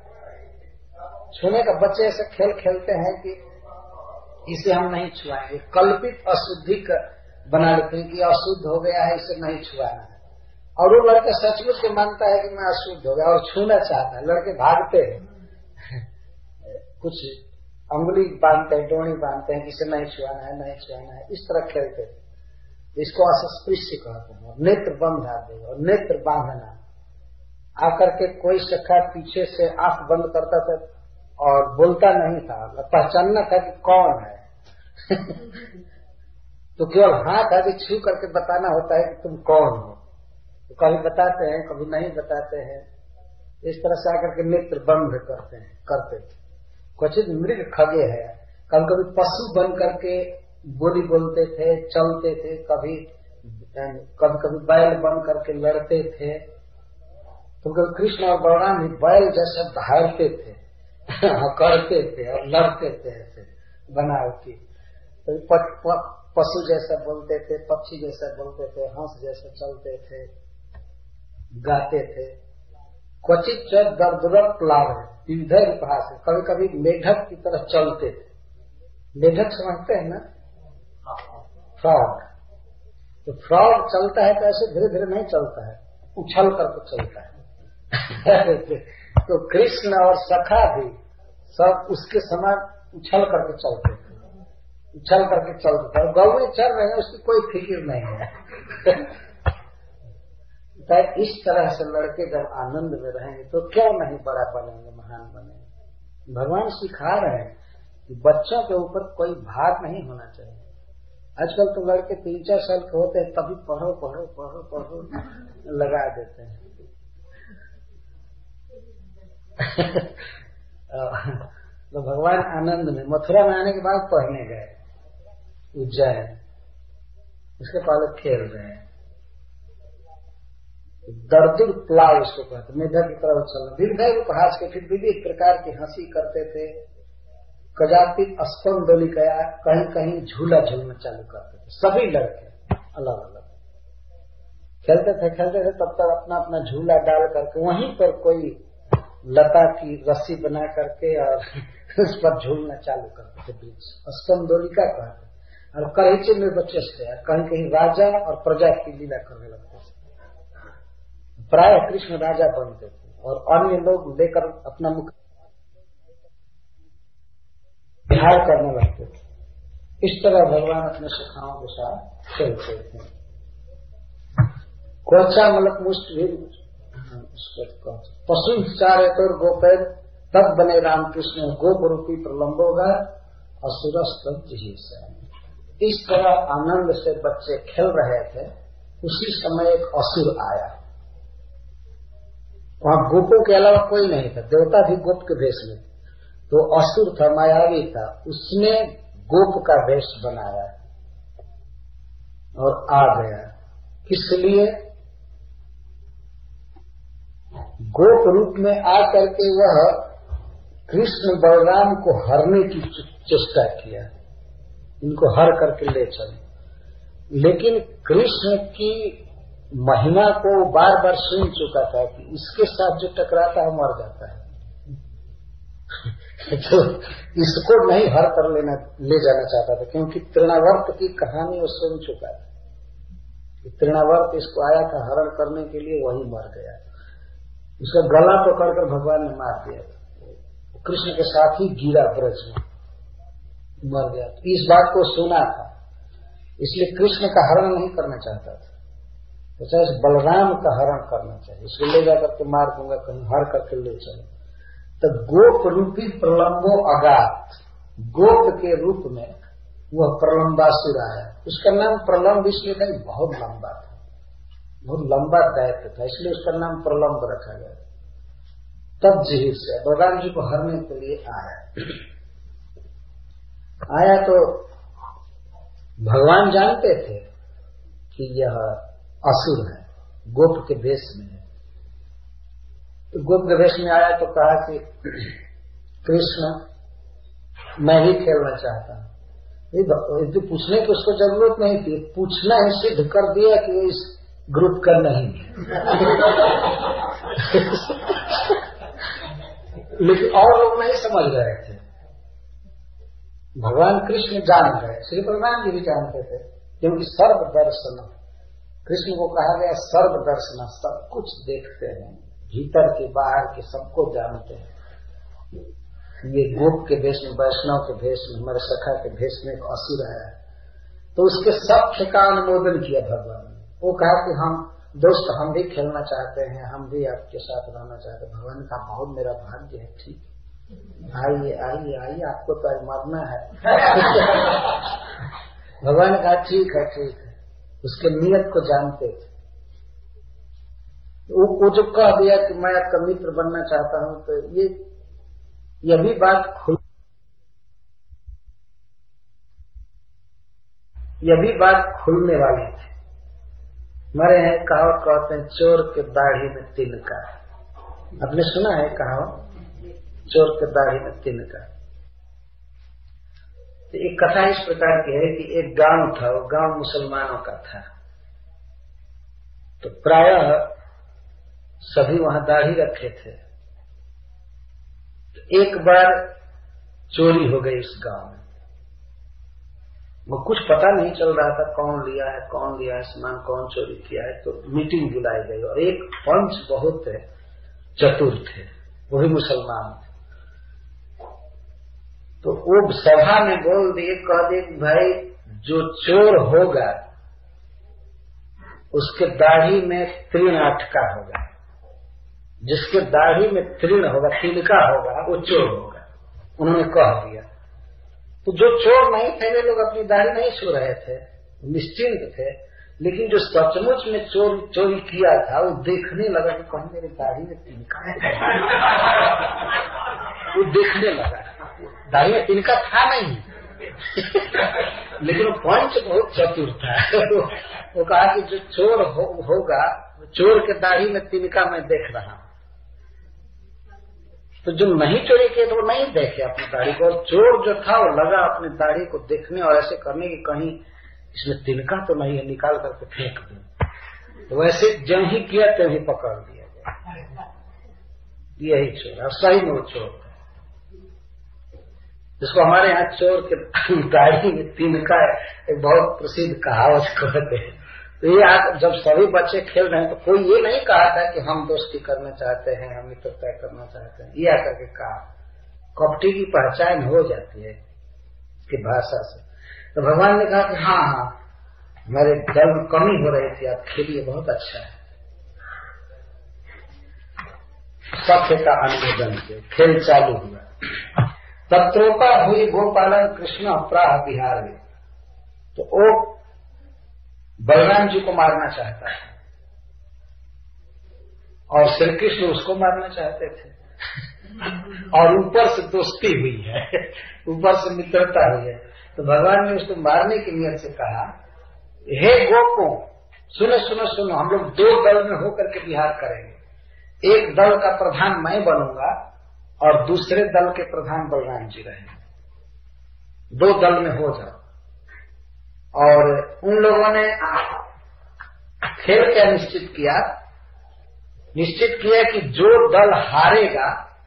का बच्चे ऐसे खेल खेलते हैं कि इसे हम नहीं छुआएंगे। कल्पित अशुद्धि का बना लेते हैं कि अशुद्ध हो गया है, इसे नहीं छुआना है। और वो लड़के सचमुच के मानता है कि मैं अशुद्ध हो गया और छूना चाहता है। लड़के भागते हैं, कुछ अंगुली बांधते हैं, डोरी बांधते हैं कि इसे नहीं छुआना है, नहीं छुआना है, इस तरह खेलते हैं। इसको अस्पृश्य कहते हैं। और नेत्र बंधा दे, और नेत्र बांधना, आकर के कोई सखा पीछे से आंख बंद करता था और बोलता नहीं था, पहचानना था कि कौन है। तो केवल हाथ आदि छू करके बताना होता है कि तुम कौन हो। तो कभी बताते हैं, कभी नहीं बताते हैं। इस तरह से आकर के नेत्र बंद करते थे। क्वचित मृग खगे है, कभी कभी पशु बन करके बोली बोलते थे, चलते थे, कभी कभी बैल बन करके लड़ते थे। तो कभी कृष्ण और बलराम भी बैल जैसे धारते थे, करते थे और लड़ते थे ऐसे बनावटी। तो पशु जैसा बोलते थे, पक्षी जैसा बोलते थे, हंस जैसे चलते थे, गाते थे। क्वचित दर्दरत लाभ इधर उपहास, कभी कभी मेढक की तरह चलते थे। मेढक समझते हैं ना, फ्रॉग। तो फ्रॉग चलता है तो ऐसे धीरे धीरे नहीं चलता है, उछल करके चलता है। तो कृष्ण और सखा भी सब उसके समान उछल करके चलते थे, उछल करके चलते थे। गौएं चल रहे हैं, उसकी कोई फिक्र नहीं है। इस तरह से लड़के जब आनंद में रहेंगे तो क्यों नहीं बड़ा बनेंगे, महान बनेंगे। भगवान सिखा रहे हैं कि बच्चों के ऊपर कोई भार नहीं होना चाहिए। आजकल तो लड़के 3-4 साल के होते हैं तभी पढ़ो पढ़ो पढ़ो पढ़ो लगा देते हैं। तो भगवान आनंद में मथुरा में आने के बाद पढ़ने गए उज्जैन, उसके पहले खेल रहे हैं। दर्दुर प्लाव उसको कहते, मेधा की तरह चलना, विविध उपहास के फिर विविध प्रकार की हंसी करते थे। कदापि स्पंदोली गया, कहीं कहीं झूला झूलना चालू करते थे। सभी लड़के अलग अलग खेलते थे तब तक अपना अपना झूला डाल करके वहीं पर कोई लता की रस्सी बना करके और उस पर झूलना चालू करते थे। बीच स्पंदोलिका कहते, और कहीं में बच्चे से कहीं कहीं राजा और प्रजा की लीला करने लगते थे। प्राय कृष्ण राजा बनते थे और अन्य लोग लेकर अपना मुख विहार करने लगते थे। इस तरह भगवान अपने सखाओं के साथ खेलते थे। कोचा मतलब मुष्ट भी पशु चारे तो गोपे तब बने रामकृष्ण गोप रूपी प्रलंबोगा असुरस्तब्ध ही से। इस तरह आनंद से बच्चे खेल रहे थे। उसी समय एक असुर आया। वहां गोपों के अलावा कोई नहीं था, देवता भी गोप के भेष में। तो असुर था, मायावी था, उसने गोप का वेश बनाया और आ गया। किस लिए? गोप रूप में आकर के वह कृष्ण बलराम को हरने की चेष्टा किया, इनको हर करके ले चले। लेकिन कृष्ण की महिमा को बार बार सुन चुका था कि इसके साथ जो टकराता है मर जाता है। तो इसको नहीं हर कर ले जाना चाहता था, क्योंकि तृणावर्त की कहानी वो सुन चुका था। तृणावर्त इसको आया था हरण करने के लिए, वही मर गया। उसका गला पकड़कर भगवान ने मार दिया। कृष्ण के साथ ही गिरा ब्रज में, मर गया। इस बात को सुना था, इसलिए कृष्ण का हरण नहीं करना चाहता था। तो चाहे बलराम का हरण करना चाहिए, इसको ले जाकर के मार दूंगा, कहीं हर करके ले चलो। तो गोप रूपी प्रलंबो अगात, गोप के रूप में वह प्रलंबासुर आया। उसका नाम प्रलंब इसलिए नहीं, बहुत लंबा था, बहुत लंबा दैत्य था, इसलिए उसका नाम प्रलंब रखा गया। तब जिहिर से भगवान जी को हरने के लिए आया तो भगवान जानते थे कि यह असुर है, गोप के वेश में है। तो गोप के वेश में आया तो कहा कि कृष्ण मैं भी खेलना चाहता हूं। ये पूछने की उसको जरूरत नहीं थी, पूछना ही सिद्ध कर दिया कि वो इस ग्रुप का नहीं है। लेकिन और लोग नहीं समझ रहे थे। भगवान कृष्ण जान गए, श्री बलराम जी भी जानते थे, क्योंकि सर्व दर्शन कृष्ण को कहा गया, सर्व दर्शन सब कुछ देखते हैं, भीतर के बाहर के सबको जानते हैं। ये गोप के भेष में, वैष्णव के भेष में, हमारे सखा के भेष में एक असुर आया, तो उसके सख्य का अनुमोदन किया भगवान ने। वो कहा कि हम दोस्त, हम भी खेलना चाहते हैं, हम भी आपके साथ रहना चाहते हैं। भगवान का बहुत मेरा भाग्य है, ठीक आइए आइए आइए, आपको तो आज मरना है। भगवान ने कहा ठीक है ठीक है, उसके नियत को जानते थे। वो जो कह दिया कि मैं आपका मित्र बनना चाहता हूं, तो ये भी बात खुलने वाली थी। हमारे यहाँ कहावत कहते हैं, चोर के दाढ़ी में तिनका। आपने सुना है कहावत, चोर के दाढ़ी में तिनका। तो एक कथा इस प्रकार की है कि एक गांव था, वो गांव मुसलमानों का था। तो प्रायः सभी वहां दाढ़ी रखे थे। तो एक बार चोरी हो गई उस गांव में। वो कुछ पता नहीं चल रहा था कौन लिया है सामान, कौन चोरी किया है। तो मीटिंग बुलाई गई और एक पंच बहुत चतुर थे, वो भी मुसलमान थे। तो वो सभा में बोल दिए, कह दिए भाई जो चोर होगा उसके दाढ़ी में तृण अटका होगा, जिसके दाढ़ी में तृण होगा, तिनका होगा, वो चोर होगा। उन्होंने कह दिया। तो जो चोर नहीं थे वे लोग अपनी दाढ़ी नहीं छू रहे थे, निश्चिंत थे। लेकिन जो सचमुच में चोरी किया था वो देखने लगा कि कहीं मेरी दाढ़ी में तिनका है। वो देखने लगा, दाढ़ी में तिनका था नहीं लेकिन वो पंच बहुत चतुर था। वो कहा कि जो चोर होगा, चोर के दाढ़ी में तिनका मैं देख रहा हूं। तो जो नहीं चोरी किए तो वो नहीं देखे अपनी दाढ़ी को, और चोर जो था वो लगा अपनी दाढ़ी को देखने और ऐसे करने की कहीं इसमें तिनका तो नहीं है, निकाल करके फेंक दूं। तो वैसे जब ही किया तभी पकड़ दिया गया। यही चोर, और सही में वो चोर था, जिसको हमारे यहाँ चोर के दाढ़ी में तिनका एक बहुत प्रसिद्ध कहावत कहते हैं। तो ये जब सभी बच्चे खेल रहे हैं तो कोई ये नहीं कहा था कि हम दोस्ती करना चाहते हैं, हम मित्रता करना चाहते हैं। ये आकर के कहा, कपटी की पहचान हो जाती है इसकी भाषा से। तो भगवान ने कहा कि हाँ, हमारे दल में कमी हो रही थी, आप खेलिए, बहुत अच्छा है। सत्य का अनुमोदन से खेल चालू हुआ। तत्रोपा हुई गोपालन कृष्ण अपराह बिहार में। तो वो बलराम जी को मारना चाहता है और श्री कृष्ण उसको मारना चाहते थे। और ऊपर से दोस्ती हुई है, ऊपर से मित्रता हुई है। तो भगवान ने उसको मारने की नियत से कहा, हे गोपो सुनो सुनो सुनो, हम लोग दो दल में होकर के विहार करेंगे। एक दल का प्रधान मैं बनूंगा और दूसरे दल के प्रधान बलराम जी रहेंगे। दो दल में हो जाओ। और उन लोगों ने खेल क्या निश्चित किया? निश्चित किया कि जो दल हारेगा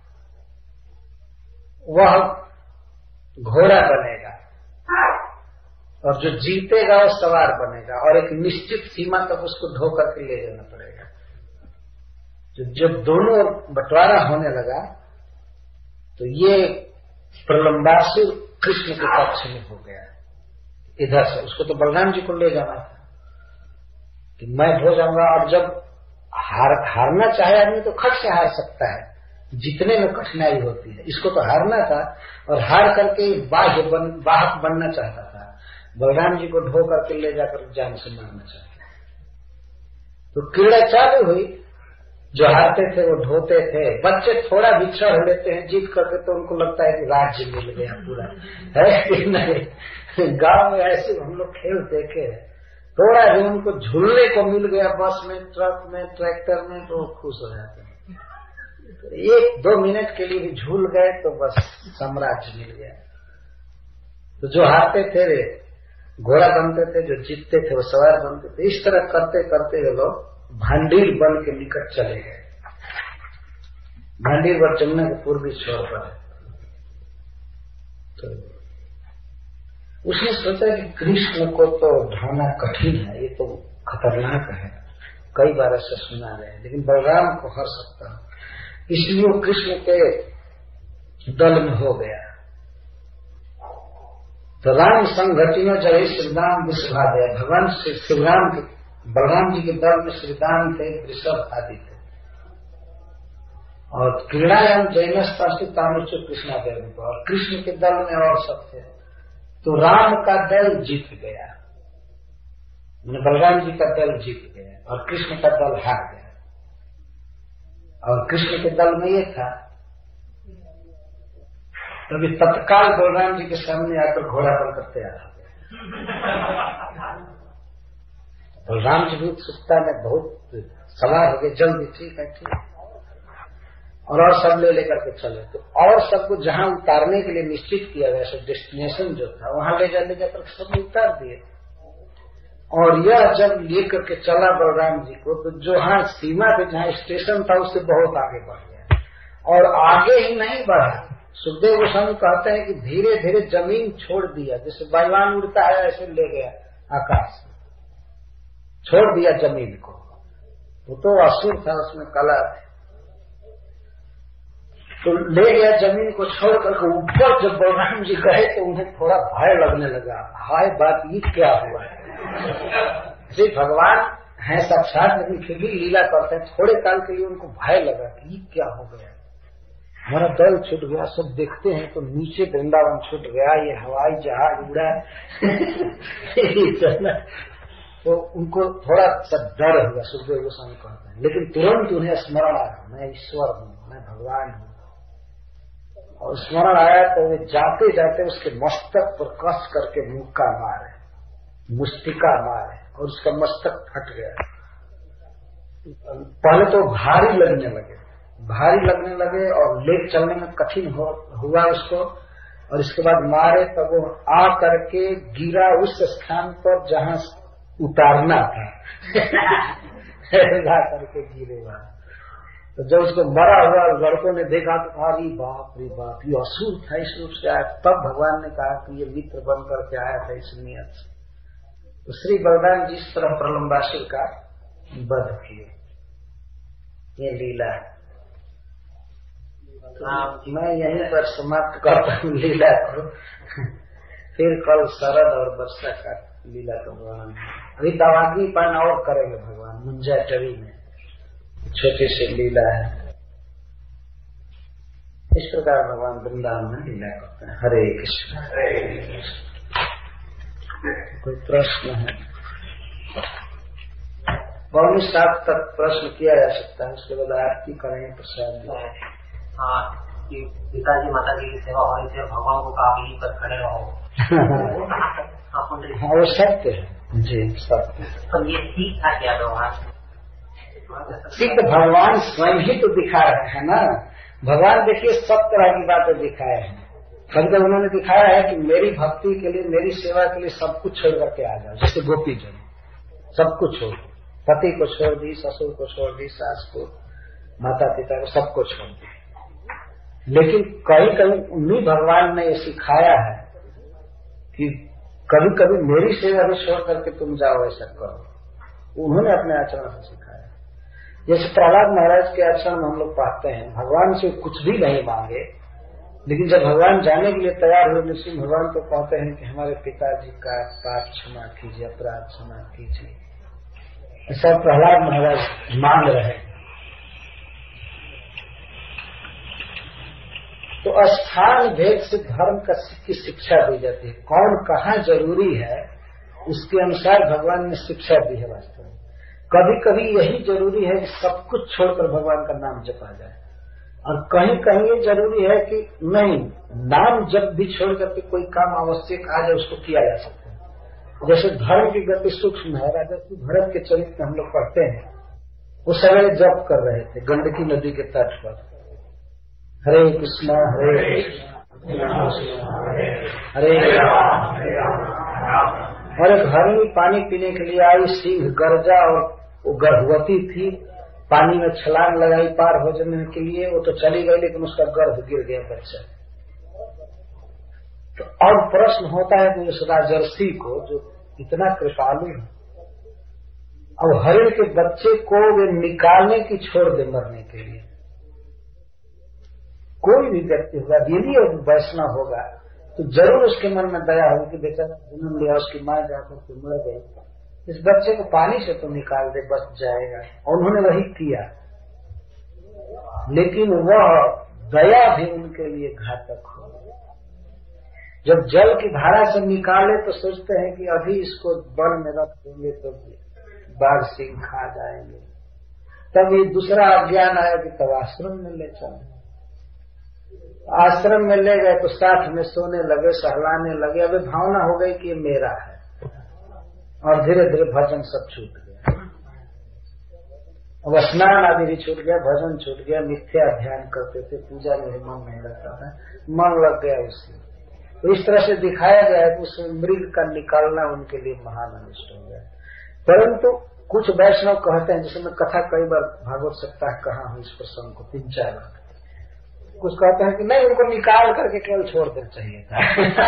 वह घोड़ा बनेगा और जो जीतेगा वो सवार बनेगा, और एक निश्चित सीमा तक उसको ढो करके ले जाना पड़ेगा। जब दोनों बंटवारा होने लगा तो ये प्रलंबासुर कृष्ण के पक्ष में हो गया। इधर से उसको तो बलराम जी को ले जाना था कि मैं हो जाऊंगा। और जब हारना चाहे आदमी तो खट से हार सकता है, जीतने में कठिनाई होती है। इसको तो हारना था और हार करके वाहक बनना चाहता था। बलराम जी को ढो करके ले जाकर जान से मारना चाहता। तो क्रीड़ा चालू हुई। जो हारते थे वो ढोते थे। बच्चे थोड़ा बिछड़ लेते हैं जीत करके तो उनको लगता है कि राज्य मिल गया पूरा, है कि नहीं। गांव में ऐसे हम लोग खेल देखे, थोड़ा भी उनको झूलने को मिल गया बस में, ट्रक में, ट्रैक्टर में, तो खुश हो जाते हैं। तो 1-2 मिनट के लिए भी झूल गए तो बस साम्राज्य मिल गया। तो जो हारते थे वे घोड़ा बनते थे, जो जीतते थे वो सवार बनते थे। इस तरह करते करते वे लोग भांडीर वन के निकट चले गए। भांडीर वन जमुना के पूर्वी छोर पर है। तो उसने सोचा कि कृष्ण को तो ढाना कठिन है, ये तो खतरनाक है, कई बार ऐसा सुना है, लेकिन बलराम को हर सकता हूं। इसलिए वो कृष्ण के दल में हो गया। तो राम संघटिनो जय श्रीराम विश्वा गया। भगवान श्रीराम के बलराम जी के दल में श्रीराम थे, वृषभ आदि थे। और क्रीड़ायाम जैनस्तास्ति तामुच कृष्णा देव, और कृष्ण के दल में और सब थे। तो राम का दल जीत गया, बलराम जी का दल जीत गया और कृष्ण का दल हार गया। और कृष्ण के दल में ये था, तभी तत्काल बलराम जी के सामने आकर घोड़ा बनकर तैयार हो गया। बलराम जी भी उत्सुकता में बहुत सवार हो गए, जल्दी ठीक है ठीक, और सब ले लेकर के चले। तो और सबको जहां उतारने के लिए निश्चित किया गया, सब डेस्टिनेशन जो था वहां ले जाकर सब उतार दिए। और यह जब लेकर के चला बलराम जी को, तो जहां सीमा पे जहां स्टेशन था उससे बहुत आगे बढ़ गया। और आगे ही नहीं बढ़ा, सुखदेव गोस्वामी कहते हैं कि धीरे धीरे जमीन छोड़ दिया, जैसे बैलान उड़ता है ऐसे ले गया आकाश में, छोड़ दिया जमीन को। वो तो असुर था, उसमें कला थी। तो ले गया जमीन को छोड़ करके ऊपर जब बलराम जी गए तो उन्हें थोड़ा भय लगने लगा। हाय बात ये क्या हुआ है, जी भगवान है साक्षात लेकिन फिर भी लीला करते हैं। थोड़े काल के लिए उनको भय लगा कि ये क्या हो गया, हमारा दल छूट गया। सब देखते हैं तो नीचे वृंदावन छूट गया, ये हवाई जहाज उड़ा तो उनको थोड़ा सा डर हुआ। सुखदेव गोस्वामी कहते हैं, लेकिन तुरंत उन्हें स्मरण आया, मैं ईश्वर हूँ, मैं भगवान हूँ। और स्मरण आया तो वे जाते जाते उसके मस्तक पर कस करके मुक्का मारे, मुष्टिका मारे और उसका मस्तक फट गया। पहले तो भारी लगने लगे और ले चलने में कठिन हुआ उसको। और इसके बाद मारे तब वो आ करके गिरा उस स्थान पर जहाँ उतारना था ला करके गिरे वहां। तो जब उसको मरा हुआ लड़कों ने देखा तो अरे बाप रे बाप, ये असुर था, इस रूप से आया। तब भगवान ने कहा कि ये मित्र बन करके आया था इस नियत से। तो श्री बलराम जिस तरह प्रलंबासुर का वध किए, ये लीला है। तो मैं यहीं पर समाप्त करता हूँ लीला को। फिर कल शरद और वर्षा का लीला का वर्णन। अभी दवागी पान और करेंगे भगवान मुंजा टरी में, छोटी सी लीला है। इस प्रकार भगवान वृंदावन में लीला करते हैं। हरे कृष्ण। कोई प्रश्न है? बहुत सात तक प्रश्न किया जा सकता है, उसके बाद आरती करेंगे प्रसाद। हाँ, पिताजी माताजी की सेवा हो रही थी, भगवान को कहा यहीं पर खड़े रहो। हाँ वो सत्य है जी, सत्य। तो ये ठीक था क्या व्यवहार? सिद्ध भगवान स्वयं ही तो दिखा रहे हैं ना। भगवान देखिए सब तरह की बातें दिखाए हैं। कभी कभी उन्होंने दिखाया है कि मेरी भक्ति के लिए, मेरी सेवा के लिए सब कुछ छोड़ करके आ जाओ। जैसे गोपी जन सब कुछ छोड़, पति को छोड़ दी, ससुर को छोड़ दी, सास को, माता पिता को, सबको छोड़ दी। लेकिन कहीं कहीं उन्हीं भगवान ने ये सिखाया है कि कभी कभी मेरी सेवा भी छोड़ करके तुम जाओ, ऐसा करो। उन्होंने अपने आचरण से सिखाया। जैसे प्रहलाद महाराज के आचरण में हम लोग पाते हैं, भगवान से कुछ भी नहीं मांगे, लेकिन जब भगवान जाने के लिए तैयार हुए, नृसिंह भगवान तो कहते हैं कि हमारे पिताजी का पाप क्षमा कीजिए, अपराध क्षमा कीजिए। ऐसा प्रहलाद महाराज मांग रहे हैं। तो स्थान भेद से धर्म की शिक्षा दी जाती है। कौन कहाँ जरूरी है उसके अनुसार भगवान ने शिक्षा दी है। वास्तव में कभी कभी यही जरूरी है कि सब कुछ छोड़कर भगवान का नाम जपा जाए, और कहीं कहीं ये जरूरी है कि नहीं, नाम जब भी छोड़ करके कोई काम आवश्यक आ जाए उसको किया जा सकता है। जैसे धर्म की गति सूक्ष्म है। राजा भरत के चरित्र हम लोग पढ़ते हैं, वो सवेरे जप कर रहे थे गंडकी नदी के तट पर, हरे कृष्णा हरे हरे और एक हरिणी पानी पीने के लिए आई, सिंह गरजा और वो गर्भवती थी, पानी में छलांग लगाई पार हो जाने के लिए। वो तो चली गई लेकिन उसका गर्भ गिर गया बच्चा। तो अब प्रश्न होता है कि उस राजर्षि को जो इतना कृपालु है, अब हरिण के बच्चे को वे निकालने की छोड़ दे मरने के लिए। कोई भी व्यक्ति होगा, यदि वैष्णव होगा तो जरूर उसके मन में दया होगी कि बेचारा जन्म लिया, उसकी माँ जाकर के मर गई, इस बच्चे को पानी से तो निकाल दे, बच जाएगा। और उन्होंने वही किया, लेकिन वह दया भी उनके लिए घातक हो। जब जल की धारा से निकाले तो सोचते हैं कि अभी इसको वन में रख देंगे तो बाघ सिंह खा जाएंगे। तब ये दूसरा अज्ञान आया कि तब आश्रम में ले चले। आश्रम में ले गए तो साथ में सोने लगे, सहलाने लगे। अभी भावना हो गई कि ये मेरा है, और धीरे धीरे भजन सब छूट गया। अब स्नान आदि भी छूट गया, भजन छूट गया, मिथ्या ध्यान करते थे, पूजा में मन नहीं लगता था, मन लग गया उसमें। तो इस तरह से दिखाया गया कि उस मृग का निकालना उनके लिए महान अनिष्ट हो गया। परंतु कुछ वैष्णव कहते हैं, जिसमें कथा कई बार भागवत सप्ताह कहा हूं इस प्रसंग को 3-4 बार, कुछ कहते हैं कि नहीं, उनको निकाल करके केवल छोड़ देना चाहिए था।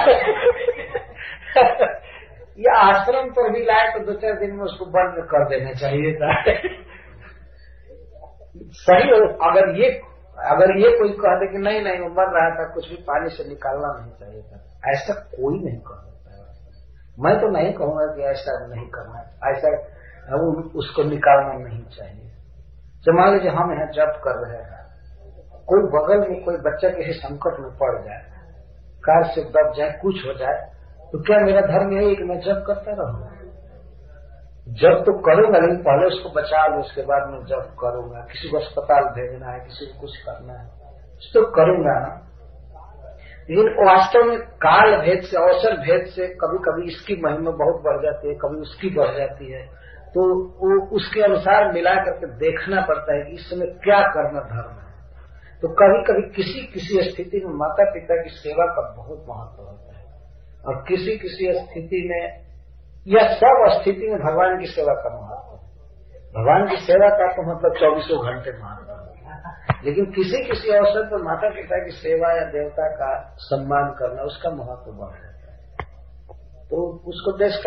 या आश्रम पर भी लाए तो 2-4 दिन में उसको बंद कर देना चाहिए था। सही हो, अगर ये अगर ये कोई कह दे कि नहीं नहीं वो मर रहा था, कुछ भी पानी से निकालना नहीं चाहिए था, ऐसा कोई नहीं कर सकता है। मैं तो नहीं कहूंगा कि ऐसा नहीं करना, ऐसा उसको निकालना नहीं चाहिए। तो मान लीजिए हम यहाँ जप कर रहे हैं, कोई बगल में कोई बच्चा किसी संकट में पड़ जाए, कार से दब जाए, कुछ हो जाए, तो क्या मेरा धर्म यही है कि मैं जप करता रहूंगा? जब तो करूंगा, लेकिन पहले उसको बचा लो, उसके बाद मैं जब करूंगा। किसी को अस्पताल भेजना है, किसी को कुछ करना है, तो करूंगा ना। लेकिन वास्तव में काल भेद से, अवसर भेद से कभी कभी इसकी महिमा बहुत बढ़ जाती है, कभी उसकी बढ़ जाती है, तो वो उसके अनुसार मिला करके देखना पड़ता है कि इस समय क्या करना धर्म है। तो कभी कभी किसी किसी स्थिति में माता पिता की सेवा का बहुत महत्व होता है, और किसी किसी स्थिति में, यह सब स्थिति में भगवान की सेवा का महत्व है। भगवान की सेवा का तो मतलब 24 घंटे महत्व है, लेकिन किसी किसी अवसर पर माता पिता की सेवा या देवता का सम्मान करना, उसका महत्व बढ़ जाता है। तो उसको देश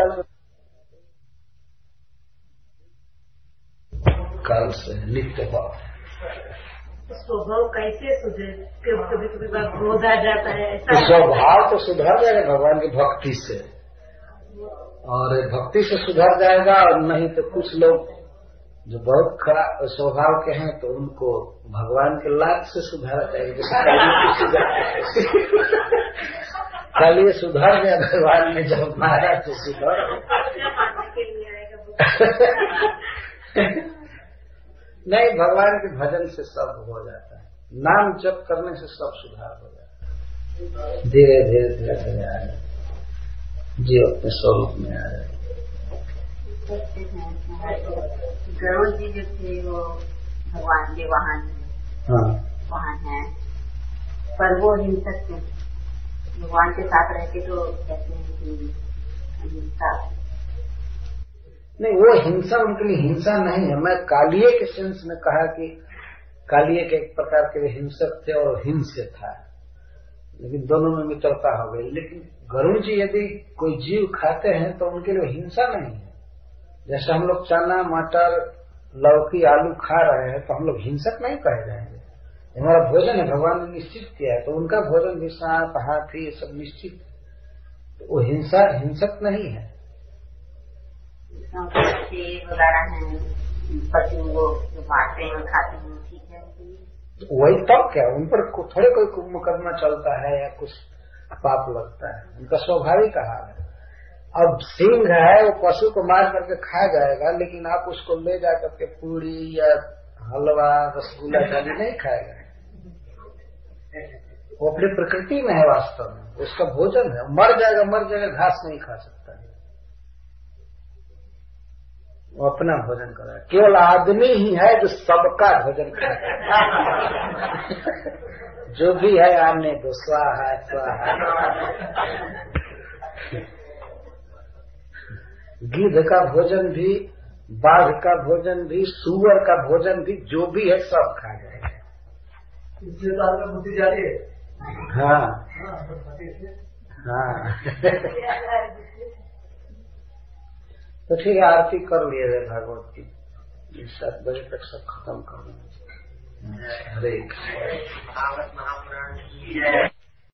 काल से नित्य भाव। स्वभाव कैसे सुधरे? कभी कभी क्रोध आ जाता है, स्वभाव तो सुधर जाएगा भगवान की भक्ति से, और भक्ति से सुधर जाएगा। और नहीं तो कुछ लोग जो बहुत खराब स्वभाव के हैं, तो उनको भगवान के लात से सुधारा जाएगा। जैसे कल ये सुधर गया, भगवान ने जब मारा तो सुधर। नहीं, भगवान के भजन से सब हो जाता है, नाम जप करने से सब सुधार हो जाता है। धीरे धीरे धीरे धीरे आ जाए, जीव अपने स्वरूप में आ जाए। गरुड़ जी जो थे वो भगवान के वाहन है। हाँ, वाहन है, पर वो हिंसक थे। भगवान के साथ रहते तो कहते हैं कि हिंसा नहीं, वो हिंसा उनके लिए हिंसा नहीं है। मैं कालिये के सेंस में कहा कि कालिये के एक प्रकार के हिंसक थे और हिंसे था, लेकिन दोनों में मित्रता हो गई। लेकिन गरुड़ जी यदि कोई जीव खाते हैं तो उनके लिए हिंसा नहीं है। जैसे हम लोग चना मटर लौकी आलू खा रहे हैं, तो हम लोग हिंसक नहीं कहे जाएंगे। हमारा भोजन है, भगवान ने निश्चित किया है, तो उनका भोजन भी सांप हाथी ये सब निश्चित, तो वो हिंसक नहीं है। वगैरह हैं, पशु लोग जो मारते हैं खाते हैं, ठीक है। वही तब क्या, उन पर थोड़े कोई मुकदमा चलता है या कुछ पाप लगता है, उनका स्वाभाविक हाल है। अब सिंह है, वो पशु को मार करके खा जाएगा, लेकिन आप उसको ले जा करके पूरी या हलवा रसगुल्ला दाली नहीं खाएगा। वो अपनी प्रकृति में है, वास्तव में उसका भोजन है। मर जाएगा, घास नहीं खा सकता है, वो अपना भोजन कर रहा है। केवल आदमी ही है जो सबका भोजन खाता है। जो भी है आने दो, स्वाहा स्वाहा। गिद्ध का भोजन भी, बाघ का भोजन भी, सूअर का भोजन भी, जो भी है सब खा जाएगा। इसलिए तो आपका बुद्धि जा रही है। हाँ हाँ। तो ठीक है, आरती कर लिए थे भागवत की, 7 बजे तक सब खत्म कर देंगे। हरे कृष्ण।